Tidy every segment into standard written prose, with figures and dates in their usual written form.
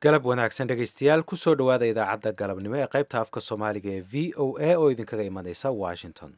galab wanaagsan dhegaystayaal kusoo dhowaada idaacadda galabnimo ee qaybta afka soomaaliga ee v o a oo idinkaga imanaysa washington.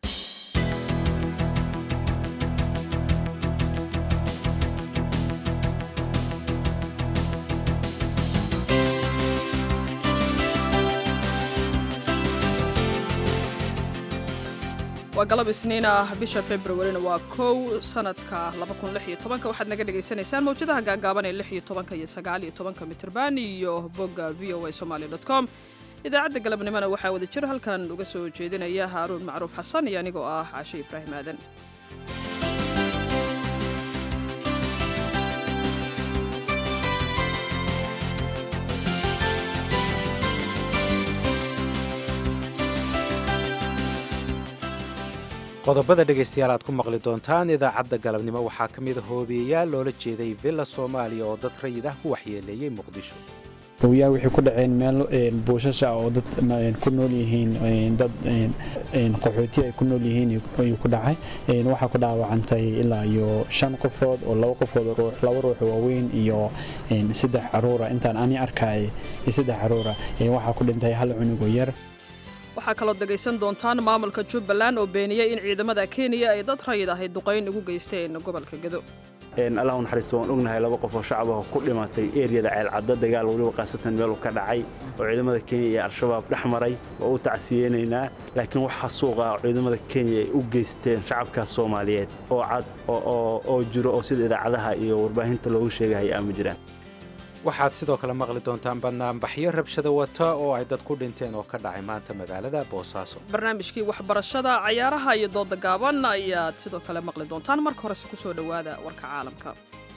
waa galab isniin ah bisha februarina waa 1 sanadka 2016 waxaad naga dhagaysanaysaan mawjadaha gaagaaban ee 16 iyo 19 mitirban iyo bogga voasomali.com. idaacadda galabnimona waxaa wada jir halkan uga soo jeedinaya haaruun macruuf xasan iyo anigoo ah cashe ibraahim aadan. qodobada dhegaystayaal aad ku maqli doontaan idaacadda galabnimo waxaa ka mida hoobiyeyaal loola jeeday villa soomaaliya oo dad rayid ah ku waxyeeleeyey muqdisho. hoobiyaha waxay ku dhaceen meel buushasha oo dad ku nool yihiin dad qaxooti ay ku nool yihiin ayuu ku dhacay. waxaa ku dhaawacantay ilaa iyo 5 qofood oo 2 qofood laba ruux waaweyn iyo 3 caruura intaan ani arkay 3 caruura waxaa ku dhintay hal cunug yar. waxaa kaloo dhegaysan doontaan maamulka Jubbaland oo beeniyay in ciidamada Kenya ay dad rayid ah duqeyn ugu geysteen gobolka Gedo. Allah naxariisto waan ognahay 2 qof oo shacab ah ku dhimatay eeriyada ceel cadda dagaal waliba qaasatan meel uu ka dhacay oo ciidamada Kenya iyo Al-Shabaab dhaxmaray oo u tacsiyeynayna laakiin waxa suuqa ciidamada Kenya ay u geysteen shacabka Soomaaliyeed oo cad oo jiro oo sida idaacadaha iyo warbaahinta loogu sheegay ama jiraan. waxaad sidoo kale maqli doontaan banaanbaxyo rabshada wata oo ay dad ku dhinteen oo ka dhacay maanta magaalada Boosaaso. barnaamijkii waxbarashada cayaaraha iyo dooda gaaban ayaad sidoo kale maqli doontaan. marka hore ku soo dhowaada warka caalamka.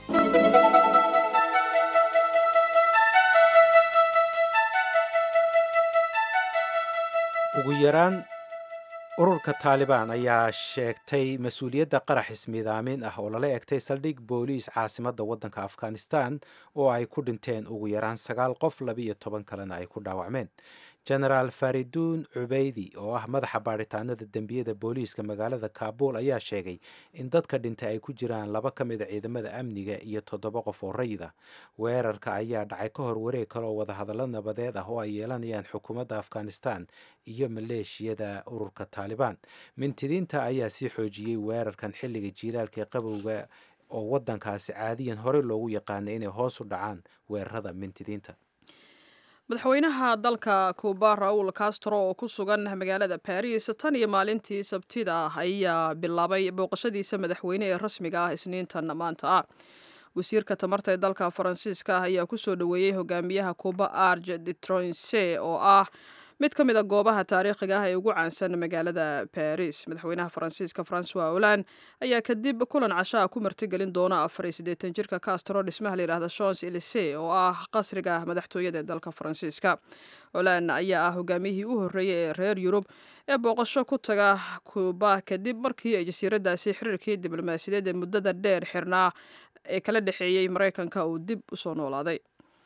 ugu yaraan ururka Taliban ayaa sheegtay mas'uuliyadda qarax ismiidaamin ah oo lala egtay saldhig booliis caasimadda waddanka Afghanistan oo ay ku dhinteen ugu yaraan 9 qof 12 kalena ay ku dhaawacmeen. Generaal Fariduun Ubeydi oo ah madaxa baaritaanada dambiyada booliiska magaalada Kabul ayaa sheegay in dadka dhintay ay ku jiraan 2 ka mid ah ciidamada amniga iyo 7 qof oo rayid ah. weerarka ayaa dhacay ka hor wareeg kale oo wadahadallo nabadeed ah oo ay yeelanayaan xukuumadda Afghanistan iyo maleeshiyada ururka Taliban. mintidiinta ayaa sii xoojiyey weerarkan xilliga jiilaalka qabowga oo waddankaasi caadiyan hore loogu yaqaanay inay hoos u dhacaan weerarada mintidiinta. madaxweynaha dalka Cuba Raul Castro oo ku sugan magaalada Paris tan iyo maalintii Sabtida ayaa bilaabay booqashadiisa madaxweyne ee rasmiga ah Isniintan maanta ah. wasiirka tamarta ee dalka Faransiiska ayaa ku soo dhaweeyay hogaamiyaha Cuba Arc de Triomphe oo ah mid ka mid ah goobaha taariikhiga ah ee ugu caansan magaalada Paris. madaxweynaha Faransiiska François Hollande ayaa kadib kulan casho ku martigelin doona 84 jirka Castro dhismaha la yiraahdo Champs-Élysées oo ah qasriga madaxtooyada ee dalka Faransiiska. Hollande ayaa ah hogaamiyihii u horeeyay ee reer Yurub ee booqasho ku taga Cuba kadib markii ay jasiiradaasi xiriirkii diblomaasiyadeed ee muddada dheer xirnaa ee kala dhaxeeyay Mareykanka uu dib u soo noolaaday.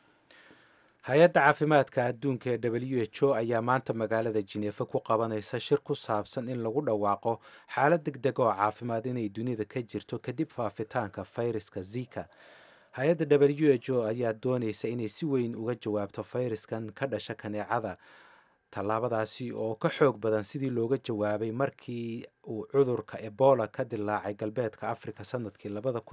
hay-adda caafimaadka adduunka ee WHO ayaa maanta magaalada Geneva ku qabanaysa shir ku saabsan in lagu dhawaaqo xaalad degdeg oo caafimaad inay dunida ka jirto kadib faafitaanka fayraska Zika. hay-adda WHO ayaa doonaysa inay si weyn uga jawaabto fayraskan ka dhasha kaneecada. tallaabadaasi oo ka xoog badan sidii looga jawaabay markii uu cudurka Ebola ka dilaacay galbeedka Afrika sanadkii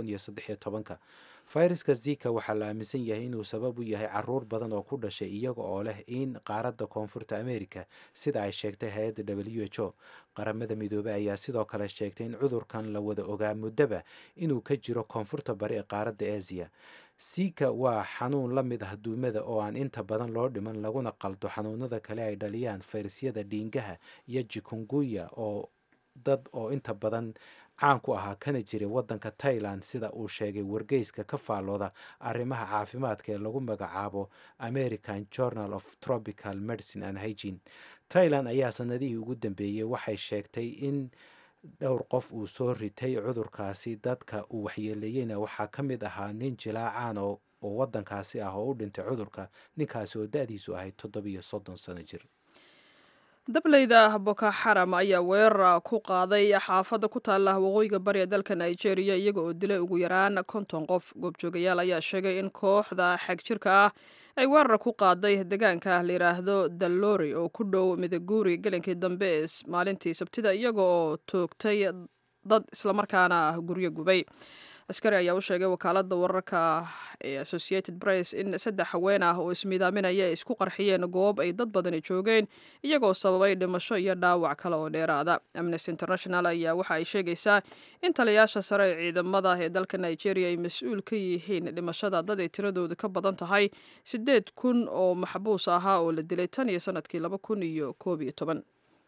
2013. fayraska Zika waxaa la aaminsan yahay inuu sabab u yahay caruur badan oo ku dhashay iyaga oo leh in qaaradda koonfurta Amerika sida ay sheegtay hay-adda WHO. qaramada midoobay ayaa sidoo kale sheegtay in cudurkan la wada ogaa muddaba inuu ka jiro koonfurta bari ee qaaradda Aasiya. Zika waa xanuun la mid ah duumada oo aan inta badan loo dhiman laguna qaldo xanuunada kale ay dhaliyaan fayrasyada dhiingaha iyo chikungunya oo dad oo inta badan caan ku ahaa kana jiray waddanka Thailand sida uu sheegay wargeyska ka faalooda arrimaha caafimaadka ee lagu magacaabo American Journal of Tropical Medicine and Hygiene. Thailand ayaa sanadihii ugu dambeeyay waxay sheegtay in dhowr qof uu soo ritay cudurkaasi. dadka uu waxyeeleeyeyna waxaa ka mid ahaa nin jilaacaan oo waddankaasi ah oo u dhintay cudurka. ninkaasi oo da'diisu ahayd 37 sano jir. dableyda boko xaram ayaa weerar ku qaaday xaafadda ku taala waqooyiga bari ee dalka nigeria iyaga oo dilay ugu yaraan 50 qof. goobjoogayaal ayaa sheegay in kooxda xagjirka ah ay weerar ku qaaday deegaanka la yidhaahdo dallori oo ku dhow midaguuri gelinkii dambe ee maalintii sabtida iyaga oo toogtay dad islamarkaana guryo gubay. askari ayaa u sheegay wakaaladda wararka ee Associated Press in 3 haween ah oo ismiidaaminaya ay isku qarxiyeen goob ay dad badani joogeen iyagoo sababay dhimasho iyo dhaawac kale oo dheeraada. Amnesty International ayaa waxa ay sheegaysaa in taliyayaasha sare ee ciidamada ee dalka Nigeria ay mas'uul ka yihiin dhimashada dad ay tiradoodu ka badan tahay 8,000 oo maxbuus ahaa oo la dilay tan iyo sanadkii 2011.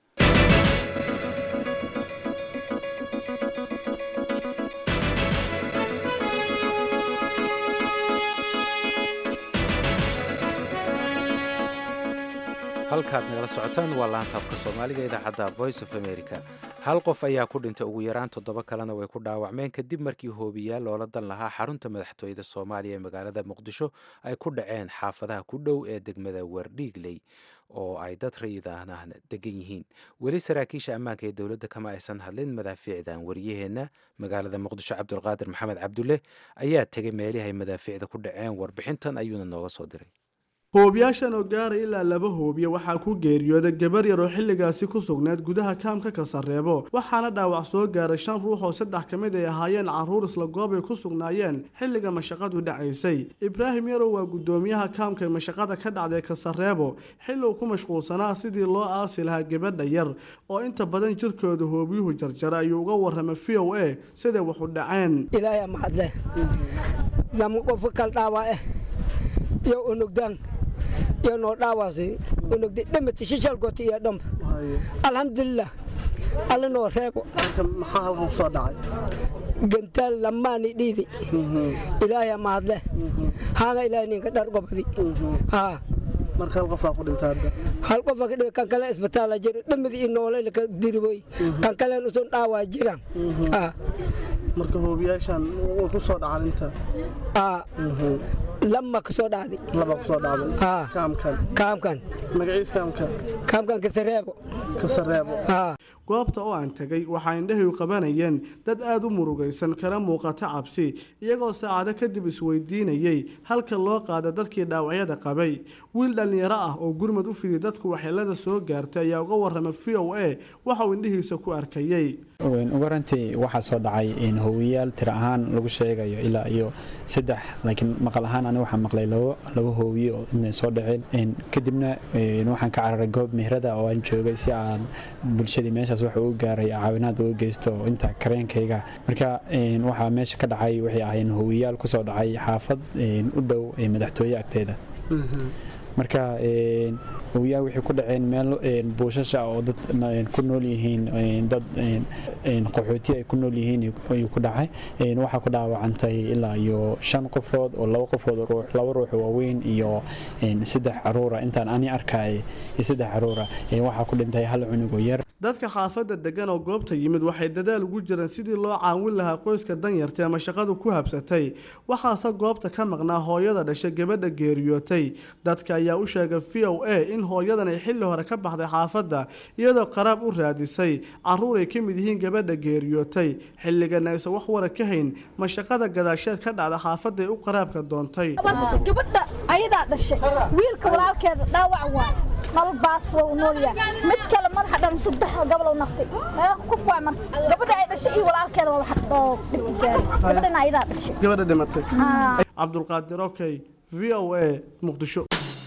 halkaad nagala socotaan waa laanta afka soomaaliga idaacadda voice of america. hal qof ayaa ku dhintay ugu yaraan 7 kalena way ku dhaawacmeen kadib markii hoobiyaal loola dan lahaa xarunta madaxtooyada soomaaliya ee magaalada muqdisho ay ku dhaceen xaafadaha ku dhow ee degmada wardhiigley oo ay dad rayidahna degan yihiin. weli saraakiisha ammaanka ee dowladda kama aysan hadlin madaafiicdan. wariyaheenna magaalada muqdisho cabdulqaadir maxamed cabdulle ayaa tegay meelihii ay madaafiicda ku dhaceen. warbixintan ayuuna nooga soo diray. hoobiyaashan oo gaaray ilaa 2 hoobiye waxaa ku geeriyooday gabar yar oo xilligaasi ku sugnayd gudaha kaamka Kasareebo, waxaana dhaawac soo gaaray 5 ruux oo 3 ka mid ay ahaayeen caruur isla goob ay ku sugnaayeen xilliga mashaqadu dhacaysay. Ibraahim Yarow waa gudoomiyaha kaamka mashaqada ka dhacday Kasareebo xilli uu ku mashquulsanaa sidii loo aasi lahaa gabadha yar oo inta badan jirkooda hoobiyuhu jarjara ayuu uga warramay VOA sida wax u dhaceen. Ilaahay mahadle lama qof kal dhaawac iyo unugdan iyo noo dhaawacay unugdi dhimata shishal gooti iyo dham alxamdulillah alla noo reebo maxaa halkan soo dhacay gantaal lamaani dhiidi ilaahay mahadle haana ilaahay ninka dhar gobadi ha marka hal qof ku dhintay hal qof ka dhigay kan kale isbitaal jiro dhimadi noolay ka diribay kan kale usan dhaawac jiraan ha marka hoobiyaashan uu ku soo dhacay inta lama ka soo dhacday kaamkan magaciisa kaamkan Kasareebo goobta oo aan tagay waxa indhahay u qabanayeen dad aad u murugaysan kana muuqata cabsi iyagoo saacado kadib isweydiinayay halka loo qaado dadkii dhaawacyada qabay. wiil dhalinyaro ah oo gurmad u fidiyay dadku waxyeelada soo gaartay ayaa uga warramay VOA waxa uu indhihiisa ku arkayay. ugu rantii waxa soo dhacay in hoowiyaal tira ahaan lagu sheegayo ilaa iyo 3 laakiin maqal ahaan aniga waxaan maqlay laba hoowiye oo inay soo dhaceen kadibna waxaan ka cararay goob meherada oo aan joogay si aan bulshadii meeshaas wax ugu gaaray caawinaad ugu geysto inta kareenkayga. marka waxa meesha ka dhacay waxay ahaayeen hoowiyaal ku soo dhacay xaafad u dhow madaxtooyada agteeda. marka hoowiyaal waxay ku dhaceen meel buushasha oo dad ku nool yihiin dad qaxooti ay ku nool yihiin ayuu ku dhacay. waxa ku dhaawacantay ilaa iyo 5 qofood oo 2 qofood ruux 2 ruux waaweyn iyo 3 caruur intaan ani arkay 3 caruur waxa ku dhintay hal cunug oo yar. dadka xaafadda degan oo goobta yimid waxay dadaal ugu jireen sidii loo caawin lahaa qoyska danyarta ama shaqadu ku habsatay. waxaase goobta ka maqnaa hooyada dhashay gabadha geeriyootay. dadka ayaa u sheegay VOA in hooyadan ay xilli hore ka baxday xaafadda iyadoo qaraab u raadisay caruur ay ka mid yihiin gabadha geeriyootay xilligan aysan wax wara ka hayn mashaqada gadaasheed ka dhacda xaafadda ay u qaraabka doontay. gabadha ayadaa dhashay wiilka walaalkeeda dhaawac waa nolol baas waa u noolyahay mid kale madaxa dhan 3 gabal u naqtay ku faamar gabadha ay dhashay iyo walaalkeeda waa wax dhib gaaray gabadhana ayadaa dhashay gabadha dhimatay. Cabdulqaadir Okay VOA Muqdisho.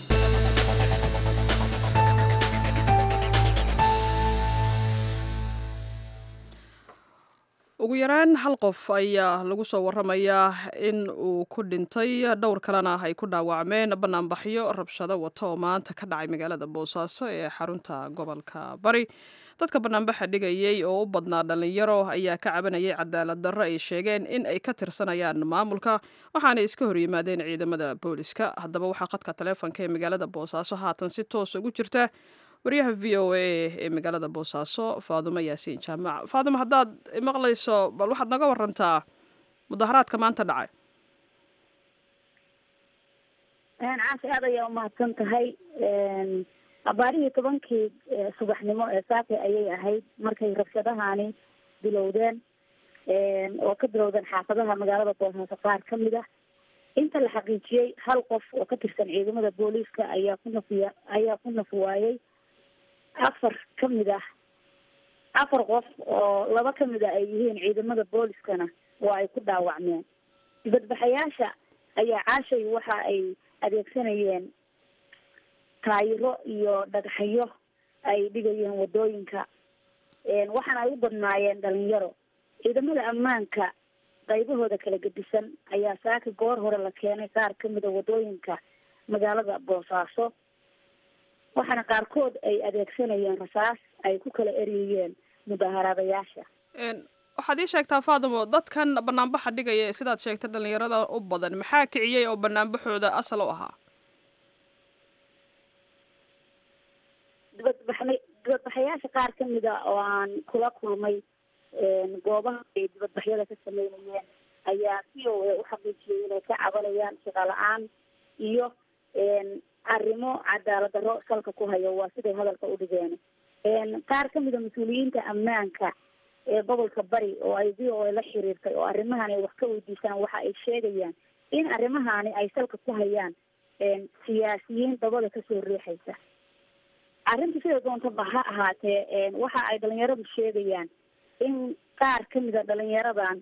ugu yaraan hal qof ayaa lagu soo warramayaa in uu ku dhintay dhowr kalena ay ku dhaawacmeen banaanbaxyo rabshado wata oo maanta ka dhacay magaalada boosaaso ee xarunta gobolka bari. dadka banaanbaxa dhigayay oo u badnaa dhalinyaro ayaa ka cabanayay cadaalad darro ay sheegeen in ay ka tirsanayaan maamulka waxaana iska hor yimaadeen ciidamada booliska. haddaba waxaa khadka taleefanka ee magaalada boosaaso haatan si toos ugu jirta wariyaha VOA ee magaalada boosaaso Faadumo Yaasiin Jaamac. Faadumo, haddaad maqlayso bal waxaad naga warantaa mudaharaadka maanta dhacay. caasi aad ayaa umahadsan tahay abaarihii 10kii subaxnimo ee saake ayay ahayd markay rabshadahani bilowdeen oo ka bilowdeen xaafadaha magaalada Boosaaso qaar ka mid ah. inta la xaqiijiyay hal qof oo ka tirsan ciidamada booliiska ayaa ku nafwaayay 4 ka mid ah 4 qof oo 2 ka mid ah ay yihiin ciidamada booliiskana waa ay ku dhaawacmeen. dibadbaxayaasha ayaa caashay waxa ay adeegsanayeen taayiro iyo dhagaxyo ay dhigayeen wadooyinka waxaana ay u badnaayeen dhalinyaro. ciidamada ammaanka qaybahooda kala gedisan ayaa saaka goor hore la keenay qaar ka mid a wadooyinka magaalada Boosaaso waxaana qaarkood ay adeegsanayeen rasaas ay ku kala eriyeen mudaharaadayaasha. waxaad ii sheegtaa Faadimo, dadkan banaanbaxa dhigaya sidaad sheegtay dhalinyarada u badan maxaa kiciyay oo banaanbaxooda asal u ahaa? dibadbaxayaasha qaar ka mid a oo aan kula kulmay goobaha ay dibadbaxyada ka sameynayeen ayaa si u xaqiijiyay inay ka cabanayaan shaqo la-aan iyo arrimo cadaalad darro salka ku hayo, waa siday hadalka u dhigeen. qaar ka mid a mas-uuliyiinta ammaanka ee gobolka bari oo ay VOA la xiriirtay oo arrimahan ay wax ka weydiisaan waxa ay sheegayaan in arrimahani ay salka ku hayaan siyaasiyiin dabada kasoo riixaysa. arrinta sida doontaba ha ahaatee waxa ay dhalinyaradu sheegayaan in qaar ka mid a dhalinyaradan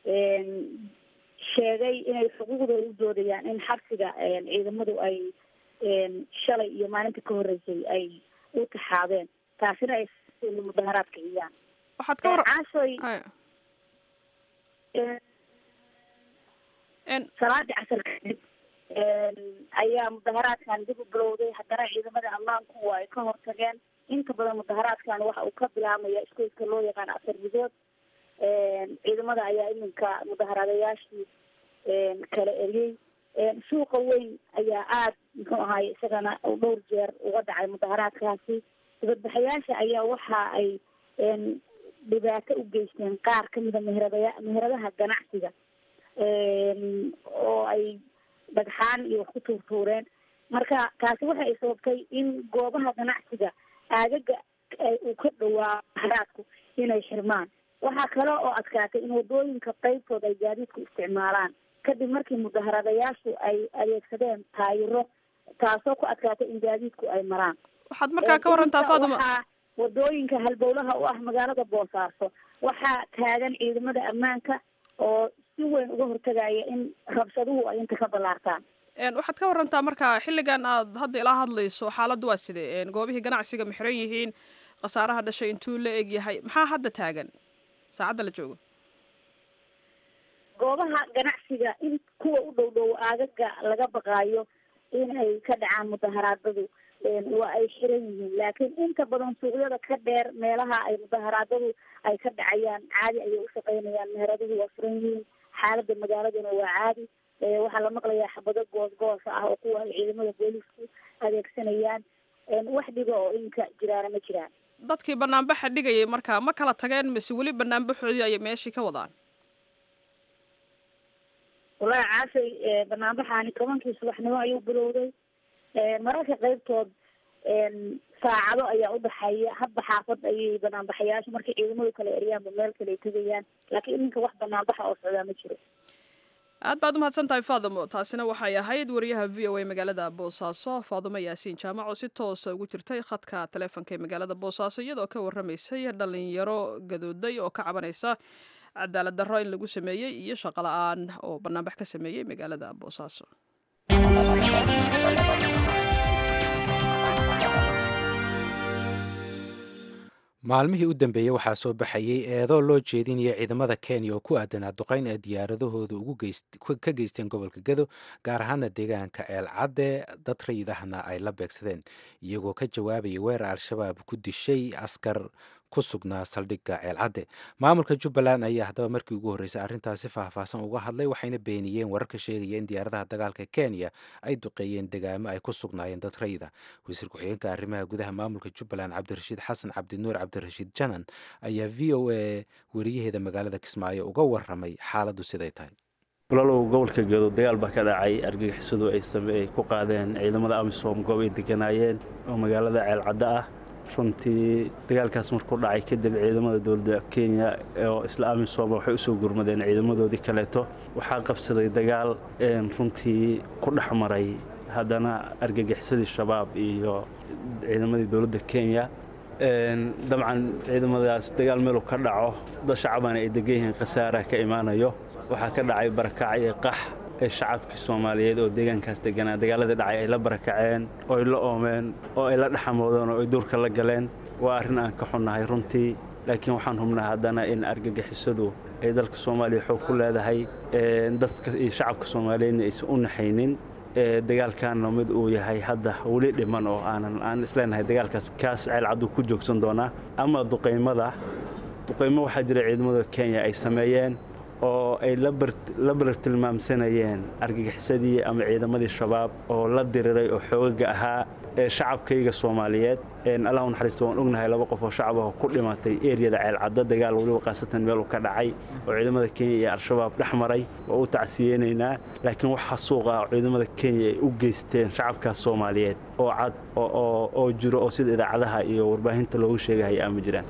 sheegay inay xuquuqdooda u doodayaan in xabsiga ciidamadu ay shalay iyo maalinta ka horeysay ay u taxaabeen, taasina ay mudaharaad kiciyaan. waxaad ka war caashoy salaadii casar kadib ayaa mudaharaadkan dib u bilowday. haddana ciidamada ammaanku waa ay ka hortageen. inta badan mudaharaadkan waxa uu ka bilaabmaya iskoyska loo yaqaan afar bidood. ciidamada ayaa iminka mudaharaadayaashii kala eriyey. suuqa weyn ayaa aada muxuu ahaay isagana dhowr jeer uga dhacay mudaharaadkaasi. dibadbaxayaasha ayaa waxa ay dhibaato u geysteen qaar ka mida meheradaha ganacsiga oo ay dhagxaan iyo wax ku tuurtuureen. marka taasi waxa ay sababtay in goobaha ganacsiga aagaga uu ka dhawaa mudaharaadku inay xirmaan. waxaa kale oo adkaatay in wadooyinka qaybtooda ay gaadiidku isticmaalaan kadib markii mudaharaadayaashu ay adeegsadeen taayiro, taasoo ku adkaatay in gaadiidku ay maraan. waxaad markaa ka warantaa Faadimo, wadooyinka halbowlaha u ah magaalada Boosaaso waxaa taagan ciidamada ammaanka oo si weyn uga hortagaya in rabshaduhu ay inta ka ballaartaan. waxaad ka warantaa markaa xilligan aad hadda ilaa hadlayso xaaladdu waa sidee? goobihii ganacsiga ma xiran yihiin? khasaaraha dhashay intuu la eg yahay? maxaa hadda taagan saacadda la joogo? goobaha ganacsiga in kuwa u dhow dhow aagaga laga baqaayo inay ka dhacaan mudaharaadadu waa ay xiran yihiin, laakiin inta badan suuqyada ka dheer meelaha ay mudaharaadadu ay ka dhacayaan caadi ayay u shaqaynayaan. meheraduhu waa furan yihiin. xaalada magaaladuna waa caadi. waxaa la maqlayaa xabado goosgoosa ah oo kuwa ay ciidamada booliisku adeegsanayaan. wax dhiba oo inka jiraana ma jiraan. dadkii banaanbaxa dhigayay markaa ma kala tageen mise weli banaanbaxoodii ayay meeshii ka wadaan? wallaahi caashay banaanbaxaani 10kii subaxnimo ayuu bilowday. mararka qaybtood saacado ayaa u dhaxeeya. hadba xaafad ayay banaanbaxayaasha markay ciidamadu kala eryaanba meel kale ay tegayaan, laakiin iminka wax banaanbaxa oo socdaa ma jiro. aad baad umahadsan tahay Faadimo. taasina waxay ahayd wariyaha VOA magaalada Boosaaso Faadimo Yaasiin Jaamac oo si toosa ugu jirtay khadka taleefanka ee magaalada Boosaaso iyadoo ka warramaysay dhalinyaro gadooday oo ka cabanaysa cadaalad darro in lagu sameeyey iyo shaqo la-aan oo banaanbax ka sameeyey magaalada Boosaaso. maalmihii u dambeeyey waxaa soo baxayey eedoo loo jeedinaya ciidamada Kenya oo ku aadanaa duqeyn ay diyaaradahooda ka geysteen gobolka Gedo, gaar ahaana deegaanka Ceel Cadde. dad rayidahna ay la beegsadeen iyagoo ka jawaabaya weerar al-shabaab ku dishay askar ku sugnaa saldhigga Ceel Cadde. maamulka Jubbaland ayaa haddaba markii ugu horreysay arrintaasi faahfaahsan uga hadlay, waxayna beeniyeen wararka sheegaya in diyaaradaha dagaalka Kenya ay duqeeyeen degaamo ay ku sugnaayeen dad rayida. wasiir ku-xigeenka arrimaha gudaha maamulka Jubbaland Cabdirashiid Xasan Cabdinuur Cabdirashiid Janan ayaa VOA wariyaheeda magaalada Kismaayo uga warramay xaaladdu siday tahay. walaalow gobolka gedo dagaal baa ka dhacay argagixisadu ay ku qaadeen ciidamada amisom goob ay deganaayeen oo magaalada ceelcadda ah runtii dagaalkaas markuu dhacay kadib ciidamada dowladda Kenya oo isla amisom waxay u soo gurmadeen ciidamadoodii kaleeto waxaa qabsaday dagaal runtii ku dhaxmaray haddana argagixisadii shabaab iyo ciidamadii dowladda Kenya dabcan ciidamadaas dagaal meel ka dhaco dad shacabana ay degan yihiin khasaare ka imaanayo waxaa ka dhacay barakac iyo qax ee shacabkii Soomaaliyeed oo deegaankaas deganaa dagaalada dhacay ay la barakaceen oo ay la oomeen oo ay la dhaxamoodeen oo ay duurka la galeen waa arrin aan ka xunnahay runtii laakiin waxaan hubnaa haddana in argagixisadu ay dalka Soomaaliya xoog ku leedahay dadka iyo shacabka Soomaaliyeedna aysan u naxaynin dagaalkaana mid uu yahay hadda wali dhiman oo aan isleenahay dagaalkaas kaas ceelcadu ku joogsan doona ama duqeymo waxaa jira ciidamada Kenya ay sameeyeen oo ay la bartilmaamsanayeen argagixisadii ama ciidamadii shabaab oo la diriray oo xoogaga ahaa ee shacabkayga Soomaaliyeed Allah naxariisto waan ognahay laba qof oo shacab ah ku dhimatay eeriyada ceelcadda dagaal waliba qaasatan meel uu ka dhacay oo ciidamada Kenya iyo al-shabaab dhaxmaray oo u tacsiyeynayna laakiin waxa suuqa ciidamada Kenya ay u geysteen shacabka Soomaaliyeed oo cad oo jiro oo sida idaacadaha iyo warbaahinta loogu sheegay ama jiraan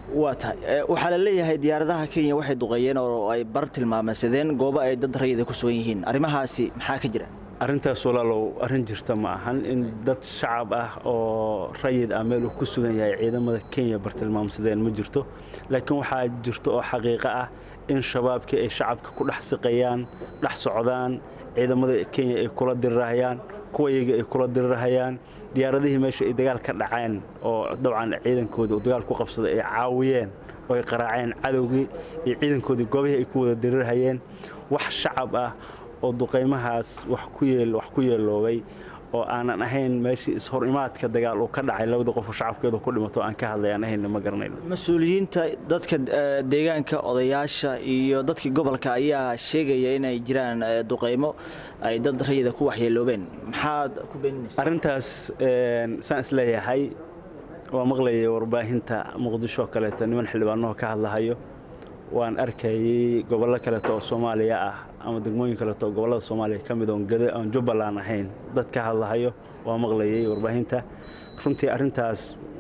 waxaa la leeyahay diyaaradaha Kenya waxay duqeeyeen oo ay bar tilmaamaysadeen goobo ay dad rayid ku sugan yihiin arrimahaasi maxaa ka jira arrintaas walaalow arrin jirta ma ahan in dad shacab ah oo rayid ah meel ku sugan yahay ciidamada Kenya bar tilmaamsadeen ma jirto laakiin waxaa jirto oo xaqiiqo ah in shabaabkii ay shacabka ku dhex siqayaan dhex socdaan ciidamada Kenya ay kula dirirayaan kuwayaga ay kula dirirayaan diyaaradihii meesha ay dagaal ka dhaceen oo dabcan ciidankooda oo dagaal ku qabsaday ay caawiyeen oo ay qaraaceen cadawgii iyo ciidankoodii goobihii ay ku wada dirirayeen wax shacab ah oo duqeymahaas wax ku yeeloobay oo aanan ahayn meeshii ishorimaadka dagaal oo ka dhacay labada qof oo shacabkeedu ku dhimato aan ka hadlayaan ahayn ma garanayno mas'uuliyiinta dadka deegaanka odayaasha iyo dadka gobolka ayaa sheegaya inay jiraan duqeymo ay dad rayida ku waxyeeloobeen maxaad ku beeninaysaa arrintaas saan isleeyahay waa maqlayay warbaahinta Muqdisho kaleeto niman xildhibaano ka hadlahayo waan arkayay gobollo kaleeto oo Soomaaliya ah ama degmooyin kaleeto gobollada Soomaaliya kamid oo Gado aan Jubbaland ahayn dad ka hadlahayo waa maqlayay warbaahinta runtii arrintaas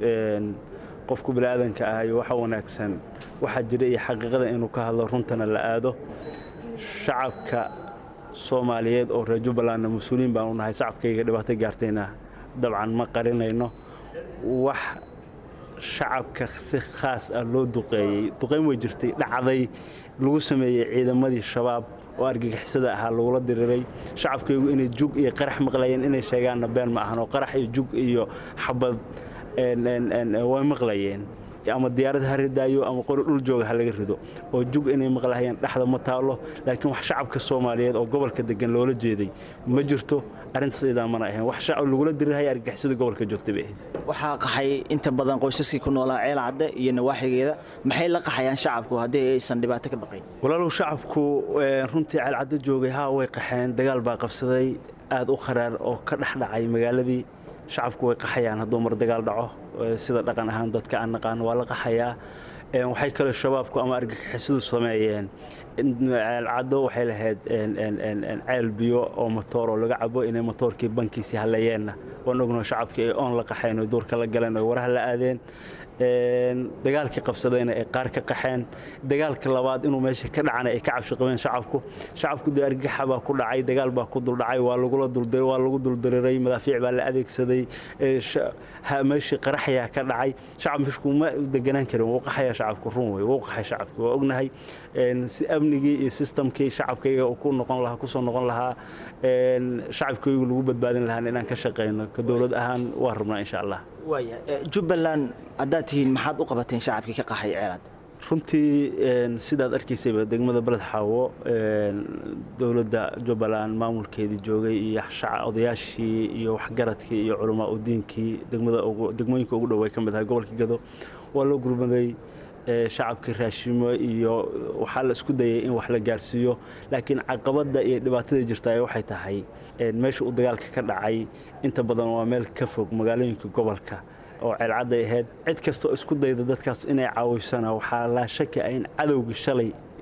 qofku bilaadanka ah iyo waxa wanaagsan waxa jira iyo xaqiiqada inuu ka hadlo runtana la aado shacabka Soomaaliyeed oo reer Jubbaland mas'uuliin baan u nahay shacabkayga dhibaato gaartayna dabcan ma qarinayno wax shacabka si khaas ah loo duqeyn way jirtay dhacday lagu sameeyay ciidamadii shabaab oo argagixisada ahaa lagula diriray shacabkaygu inay jug iyo qarax maqlayeen inay sheegaanna been ma ahan oo qarax iyo jug iyo xabad way maqlayeen ama diyaarad haridaayo ama qori dhul jooga laga rido oo jug inay maqlayeen dhaxda ma taalo laakiin wax shacabka Soomaaliyeed oo gobolka degan loola jeeday ma jirto arintaas idaa mana ahayn wax shacab lagula diriray argagixisada gobolka joogtay waxaa qaxay inta badan qoysaskii ku noolaa ceelcadda iyo nawaaxigeeda maxay la qaxayaan shacabku haddii aysan dhibaato ka baqayn walaalow shacabku runtii ceelcadda joogay way qaxeen dagaal baa qabsaday aad u kharaar oo ka dhaxdhacay magaaladii shacabku way qaxayaan hadduu mar dagaal dhaco sida dhaqan ahaan dadka aan naqaan waa la qaxayaa waxay kale shabaabku ama argagixisadu sameeyeen ceelcaddo waxay lahayd ceel biyo oo matoor oo laga cabo inay matoorkii bankiisii haleeyeenna waan ognaa shacabkii ay oon la qaxeen oo duurka la galeen oo waraha la aadeen dagaalkii qabsadayna ay qaar ka qaxeen dagaalka labaad inuu meesha ka dhacana ay ka cabshi qabeen shacabku argagaxa baa ku dhacay dagaal baa ku dul dhacay waa lagu duldiriray madaafiic baa la adeegsaday meeshii qaraxyaa ka dhacay shacab mishku ma deganaan karin wuu qaxaya shacabku run way wuu qaxay shacabku waa ognahay si amnigii iyo systemkii shacabkayga ku noqon lahaa ku soo noqon lahaa shacabkaygu lagu badbaadin lahaa inaan ka shaqeyno ka dawlad ahaan waa rabnaa insha Allah Jubbaland haddaad tihiin maxaad u qabateen shacabkii ka qaxay ceelcadda runtii sidaad arkaysayba degmada Balad Xaawo dawladda Jubbaland maamulkeedii joogay iyo odayaashii iyo waxgaradkii iyo culamaa u diinkii degmooyinka ugu dhow ay ka mid tahay gobolka Gado waa loo gurmaday shacabkii raashimo iyo waxa la isku dayay in wax la gaarsiiyo laakiin caqabada iyo dhibaatada jirta waxay tahay meesha uu dagaalka ka dhacay inta badan waa meel ka fog magaalooyinka gobolka oo ceelcadda ahayd cid kasta oo isku dayda dadkaas inay caawisana waxa la shaki ah in cadawga shalay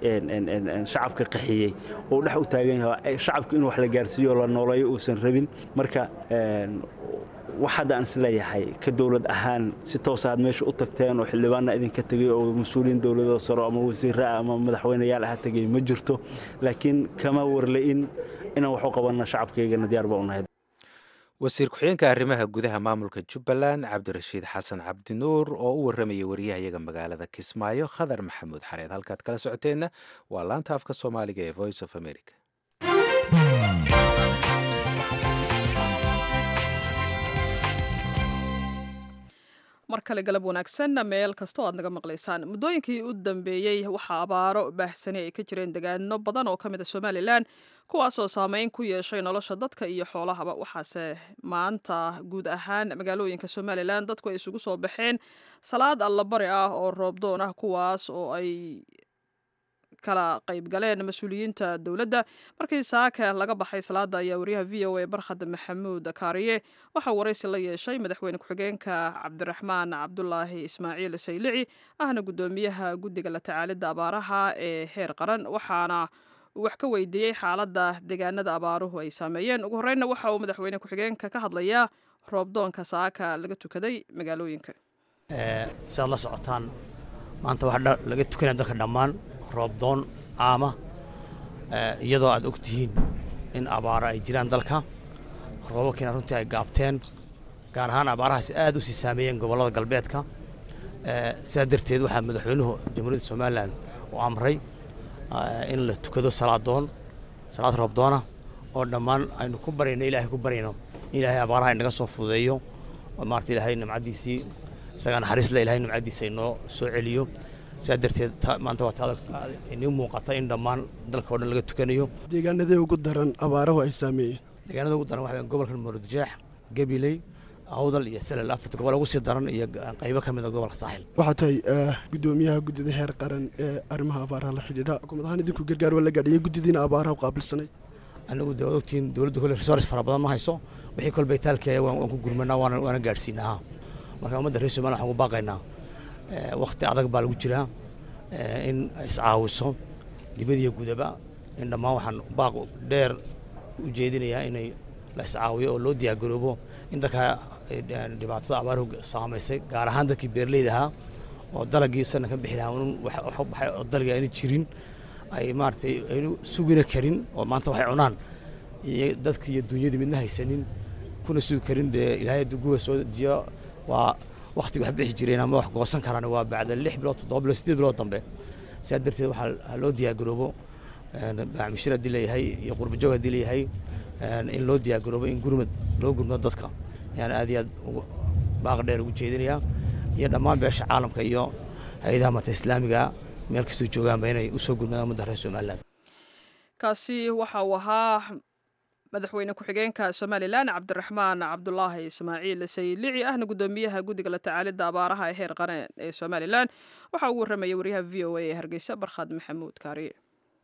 shacabka qaxiyey oo dhex u taagan yahay shacabku in wax la gaarsiiyo la nooleeyo uusan rabin marka wax hadda aan isleeyahay ka dowlad ahaan si toos aad meesha u tagteen oo xildhibaanna idinka tegay oo mas-uuliyiin dowladda sare ama wasiirra ama madaxweynayaal ah tagay ma jirto laakiin kama warle'in inaan wax u qabanna shacabkaygana diyaar baa u nahay wasiir ku-xigeenka arrimaha gudaha maamulka Jubbaland Cabdirashiid Xasan Cabdinuur oo u waramayay wariyahayaga magaalada Kismaayo Khadar Maxamuud Xareed halkaad kala socoteena waa laanta afka Soomaaliga ee Voice of America mar kale galab wanaagsan meel kastoo aad naga maqlaysaan muddooyinkii u dambeeyey waxaa abaaro baahsani ay ka jireen deegaano badan oo ka mid a Somaliland kuwaasoo saameyn ku yeeshay nolosha dadka iyo xoolahaba waxaase maanta guud ahaan magaalooyinka Somaliland dadku ay isugu soo baxeen salaad allabari ah oo roobdoon ah kuwaas oo ay kala qayb galeen mas'uuliyiinta dawladda markii saaka laga baxay salaada ayaa wariyaha VOA Barkhad Maxamuud Kaariye waxa waraysi la yeeshay madaxweyne ku-xigeenka Cabdiraxmaan Cabdullaahi Ismaaciil Saylici ahna gudoomiyaha guddiga la tacaalida abaaraha ee heer qaran waxaana wax ka weydiiyay xaaladda deegaanada abaaruhu ay saameeyeen ugu horreynna waxa uu madaxweyne ku-xigeenka ka hadlayaa roobdoonka saaka laga tukaday magaalooyinka sidaad la socotaan maanta waxa laga tukanaya dalka dhammaan roobdoon caama iyadoo aad og tihiin in abaaro ay jiraan dalka roobabkiina runtii ay gaabteen gaar ahaan abaarahaasi aad u sii saameeyeen gobollada galbeedka sidaa darteed waxaa madaxweynuhu jamhuuriyadda Somaliland u amray in la tukado salaad roobdoona oo dhammaan aynu ku barayno ilaahay ku barayno ilaahay abaaraha inaga soo fududeeyo oo maartay ilaahay nimcadiisii isaga naxariis la ilaahay nimcadiisa inoo soo celiyo sidaa darteed maanta waa taada inuu muuqata in dhammaan dalka oo dhan laga tukanayo deegaanada ugu daran abaarahu ay saameeyeen deegaanada ugu daran waxa gobolka Murudujeex Gabiley Awdal iyo Salal afarta gobol ugu sii daran iyo qaybo ka mid ah gobolka Saaxil waxa tahay gudoomiyaha guddida heer qaran ee arrimaha abaaraha la xidhiidha xukuumadda idinku gargaar wala gaadhiyay guddidiina abaaraha qaabilsanay anagu dawladda kale resource fara badan ma hayso wixii kolbay taalkay waan ku gurmanaa waana gaarsiinaa marka ummadda reer Soomaaliya waxaan u baaqaynaa waqti adag baa lagu jiraa in iscaawiso dibadiyo gudaba in dhammaan waxaan baaq dheer u jeedinayaa inay la iscaawiyo oo loo diyaar garoobo in dadka dhibaatada abaaruhu saameysay gaar ahaan dadkii beeraleyda ahaa oo dalagii sanad ka bixi lahaa wax baxay oo dalaga aan jirin ay maartay aynu sugina karin oo maanta waxay cunaan iyo dadka iyo dunyada midna haysanin kuna sugi karin ilaahay duguga soo jiyo waa waqti wax bixi jireen ama wax goosan karaan waa bacda 6 bilood 7 bilood 8 bilood dambe sidaa darteed waxa loo diyaar garoobo barnaamijyada dileeyahay iyo qurbo joog dileeyahay in loo diyaar garoobo in gurmad loo gurmado dadka yani aad iyo aad baaq dheer ugu jeedinaya iyo dhammaan beesha caalamka iyo hay'adaha mata islaamiga meel kasta joogaan inay u soo gurmadaan ummadda reer Somaliland kaasi waxa uu ahaa madaxweyne ku-xigeenka Somaliland Cabdiraxmaan Cabdullaahi Ismaaciil Saylici ahna gudoomiyaha guddiga la tacaalida abaaraha ee heer qaran ee Somaliland waxa uu waramayay wariyaha VOA ee Hargeysa Barkhad Maxamuud Kaariye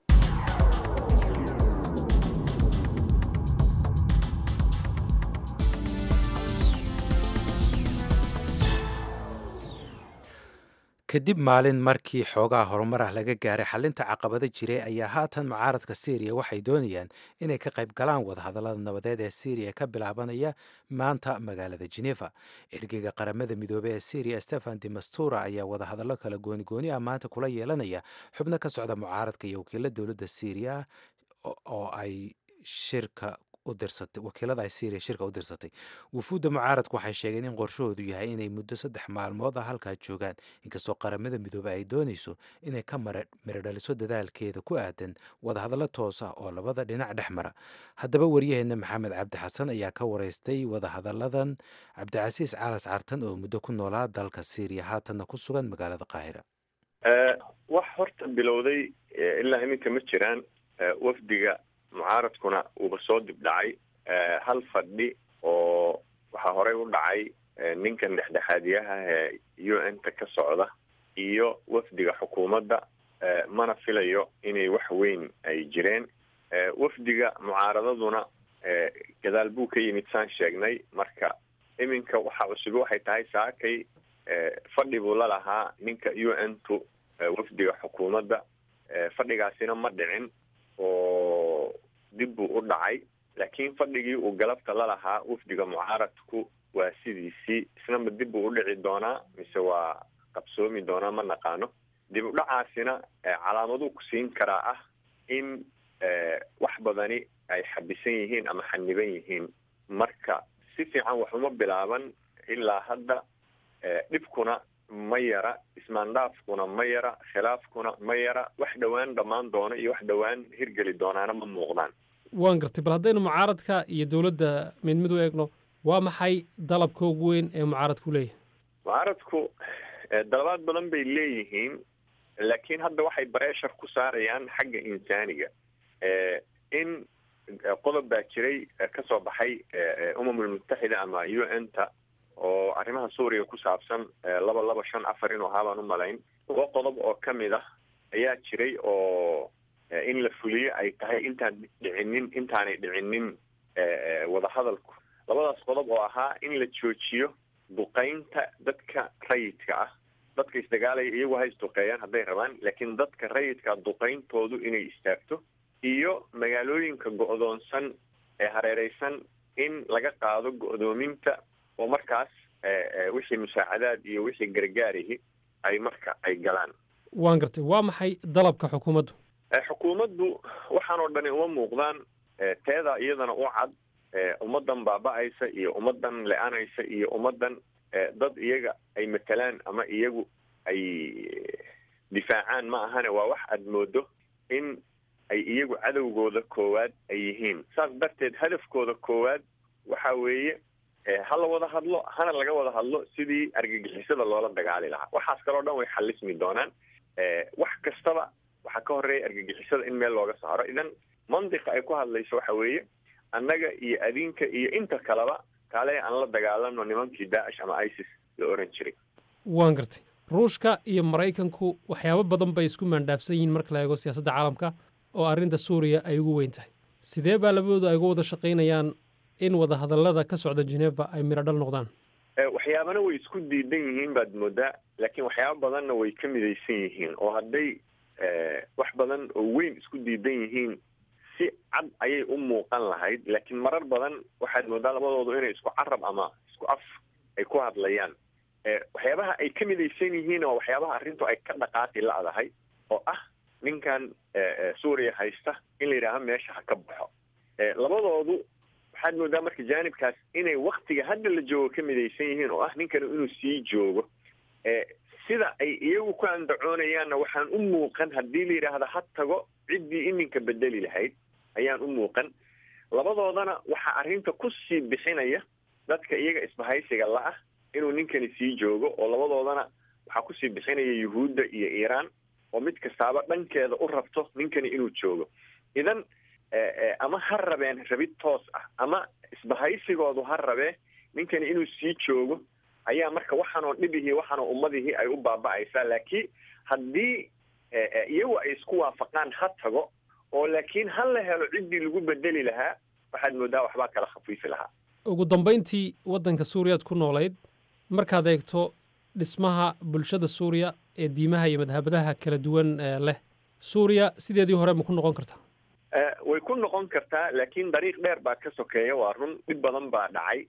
kadib maalin markii xoogaha horumar ah laga gaaray xalinta caqabado jiray ayaa haatan mucaaradka Syria waxay doonayaan inay ka qayb galaan wadahadallada nabadeed ee Syria ka bilaabanaya maanta magaalada Geneva. Ergeyga qaramada midoobay ee Syria Stefan de Mistura ayaa wadahadallo kala gooni ah maanta kula yeelanaya xubno ka socda mucaaradka iyo wakiilada dowladda Syria oo ay wakiilada ay Syria shirka u dirsatay. Wufuudda mucaaradku waxay sheegeen in qorshahoodu yahay inay muddo 3 maalmood halkaa joogaan inkastoo qaramada midoobay ay doonayso inay ka miradhaliso dadaalkeeda ku aadan wadahadallo toos ah oo labada dhinac dhex mara. Haddaba waryaheena Maxamed Cabdi Xasan ayaa ka waraystay wadahadalladan Cabdicasiis Calas Cartan oo muddo ku noolaa dalka Syria haatanna ku sugan magaalada Qaahira. wax horta bilowday ilaa iminka ma jiraan wafdiga mucaaradkuna uuba soo dib dhacay hal fadhi oo waxaa horey u dhacay ninkan dhexdhexaadiyaha ee UN-ta ka socda iyo wafdiga xukuumadda mana filayo inay wax weyn ay jireen wafdiga mucaaradaduna gadaal buu ka yimid saan sheegnay marka iminka waxaa cusub waxay tahay saakay fadhi buu la lahaa ninka UN-tu wafdiga xukuumadda fadhigaasina ma dhicin oo dib buu u dhacay laakiin fadhigii uu galabta la lahaa wafdiga mucaaradku waa sidiisii isnama dib buu u dhici doonaa mise waa qabsoomi doonaa ma naqaano dib u dhacaasina calaamaduu ku siin karaa ah in wax badani ay xabisan yihiin ama xaniban yihiin marka si fiican wax uma bilaaban ilaa hadda dhibkuna ma yara ismaandhaafkuna ma yara khilaafkuna ma yara wax dhowaan dhammaan doono iyo wax dhowaan hirgeli doonaana ma muuqdaan waan gartay bal haddaynu mucaaradka iyo dowladda mid u eegno waa maxay dalabka ugu weyn ee mucaaradku leeyahay mucaaradku dalabaad badan bay leeyihiin laakiin hadda waxay breshar ku saarayaan xagga insaaniga in qodob baa jiray kasoo baxay umamulmutaxida ama UN-ta oo arrimaha suuriya ku saabsan 225 inuu ahaa baan u malayn laba qodob oo ka mid ah ayaa jiray oo in la fuliyo ay tahay intaanay dhicinin wadahadalku labadaas qodob oo ahaa in la joojiyo duqaynta dadka rayidka ah dadka isdagaalaya iyagu ha isduqeeyaan hadday rabaan laakiin dadka rayidka duqayntoodu inay istaagto iyo magaalooyinka go'doonsan ee hareereysan in laga qaado go'doominta oo markaas wixii musaacadaad iyo wixii gargaarihi ay marka ay galaan waan gartay waa maxay dalabka xukuumaddu xukuumaddu waxaan oo dhani uma muuqdaan teeda iyadana u cad ummadan baaba'aysa iyo ummadan le-anaysa iyo ummadan dad iyaga ay matalaan ama iyagu ay difaacaan ma ahane waa wax aad moodo in ay iyagu cadowgooda koowaad ay yihiin saas darteed hadafkooda koowaad waxa weeye ha la wada hadlo hana laga wada hadlo sidii argagixisada loola dagaali lahaa waxaas kaloo dhan way xalismi doonaan wax kastaba waxaa ka horeeya argagixisada in meel looga saaro idan mandiqa ay ku hadlayso waxa weeye annaga iyo adinka iyo inta kaleba kaale aan la dagaalano nimankii daacish ama isis la oran jiray waan gartay ruushka iyo maraykanku waxyaabo badan bay isku maandhaafsan yihiin marka la eego siyaasadda caalamka oo arrinta suuriya ay ugu weyn tahay sidee baa labadooda ay uga wada shaqaynayaan in wadahadallada ka socda Geneva ay miro dhal noqdaan waxyaabana way isku diidan yihiin baad moodaa laakiin waxyaabo badanna way ka midaysan yihiin oo hadday wax badan oo weyn isku diidan yihiin si cad ayay u muuqan lahayd laakiin marar badan waxaad moodaa labadoodu inay isku carab ama isku af ay ku hadlayaan waxyaabaha ay ka midaysan yihiin oo waxyaabaha arrintu ay ka dhaqaaqi la'dahay oo ah ninkan suuriya haysta in la yidhaaha meesha ha ka baxo labadoodu waxaad moodaa marka jaanibkaas inay waktiga hadda la joogo ka midaysan yihiin oo ah ninkani inuu sii joogo sida ay iyagu ku andacoonayaanna waxaan u muuqan haddii la yidhaahda ha tago ciddii iminka bedeli lahayd ayaan u muuqan labadoodana waxaa arrinta ku sii bixinaya dadka iyaga isbahaysiga la-ah inuu ninkani sii joogo oo labadoodana waxaa kusii bixinaya yuhuudda iyo iiraan oo mid kastaaba dhankeeda u rabto ninkani inuu joogo idan ama ha rabeen rabid toos ah ama isbahaysigoodu ha rabee ninkani inuu sii joogo ayaa marka waxaanoo dhibihii waxaanoo ummadihii ay u baaba'aysaa laakiin haddii iyagu ay isku waafaqaan ha tago oo laakiin ha la helo ciddii lagu bedeli lahaa waxaad moodaa waxbaa kala khafiifi lahaa ugu dambayntii waddanka suuriyaad ku noolayd markaad eegto dhismaha bulshada suuriya ee diimaha iyo madhabadaha kala duwan leh suuriya sideedii hore ma ku noqon kartaa way ku noqon kartaa laakiin dariiq dheer baa ka sokeeya waa run dhib badan baa dhacay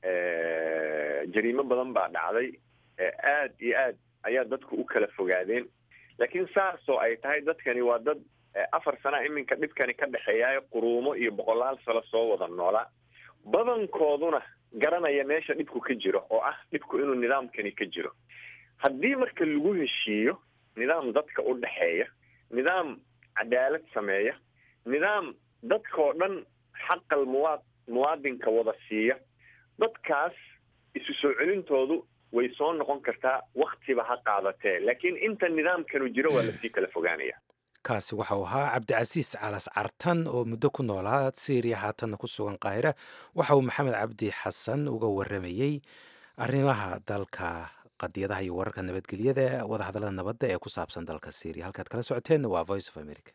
jariimo badan baa dhacday aad iyo aad ayaa dadku u kala fogaadeen laakiin saasoo ay tahay dadkani waa dad 4 sana iminka dhibkani ka dhexeeyayo quruumo iyo boqolaal sano soo wada noolaa badankooduna garanaya meesha dhibku ka jiro oo ah dhibku inuu nidaamkani ka jiro haddii marka lagu heshiiyo nidaam dadka u dhexeeya nidaam cadaalad sameeya nidaam dadkoo dhan xaqal muwaadinka wada siiya dadkaas isu soo celintoodu way soo noqon kartaa waktiba ha qaadatee laakiin inta nidaamkanu jiro waa lasii kala fogaanaya kaasi waxa uu ahaa cabdicasiis calas cartan oo muddo ku noolaa syriya haatanna ku sugan qaahira waxa uu maxamed cabdi xasan uga waramayey arrimaha dalka qadiyadaha iyo wararka nabadgelyada wadahadallada nabadda ee ku saabsan dalka syriya halkaad kala socoteenna waa voice of america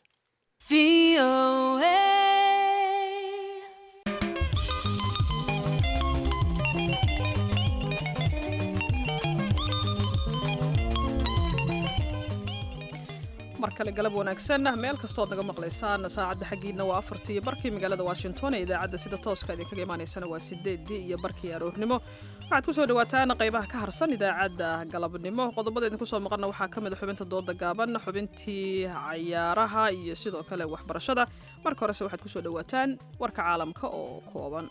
mar kale galab wanaagsan meel kastood naga maqlaysaan saacadda xaggiina waa 4 barkii magaalada Washington ee idaacadda sida tooska idinkaga imaanaysana waa 8 barkii aroornimo waxaad ku soo dhawaataan qaybaha ka harsan idaacadda galabnimo qodobada idinku soo maqana waxaa ka mid ah xubinta dooda gaaban xubintii ciyaaraha iyo sidoo kale waxbarashada marka hore waxaad ku soo dhawaataan warka caalamka oo kooban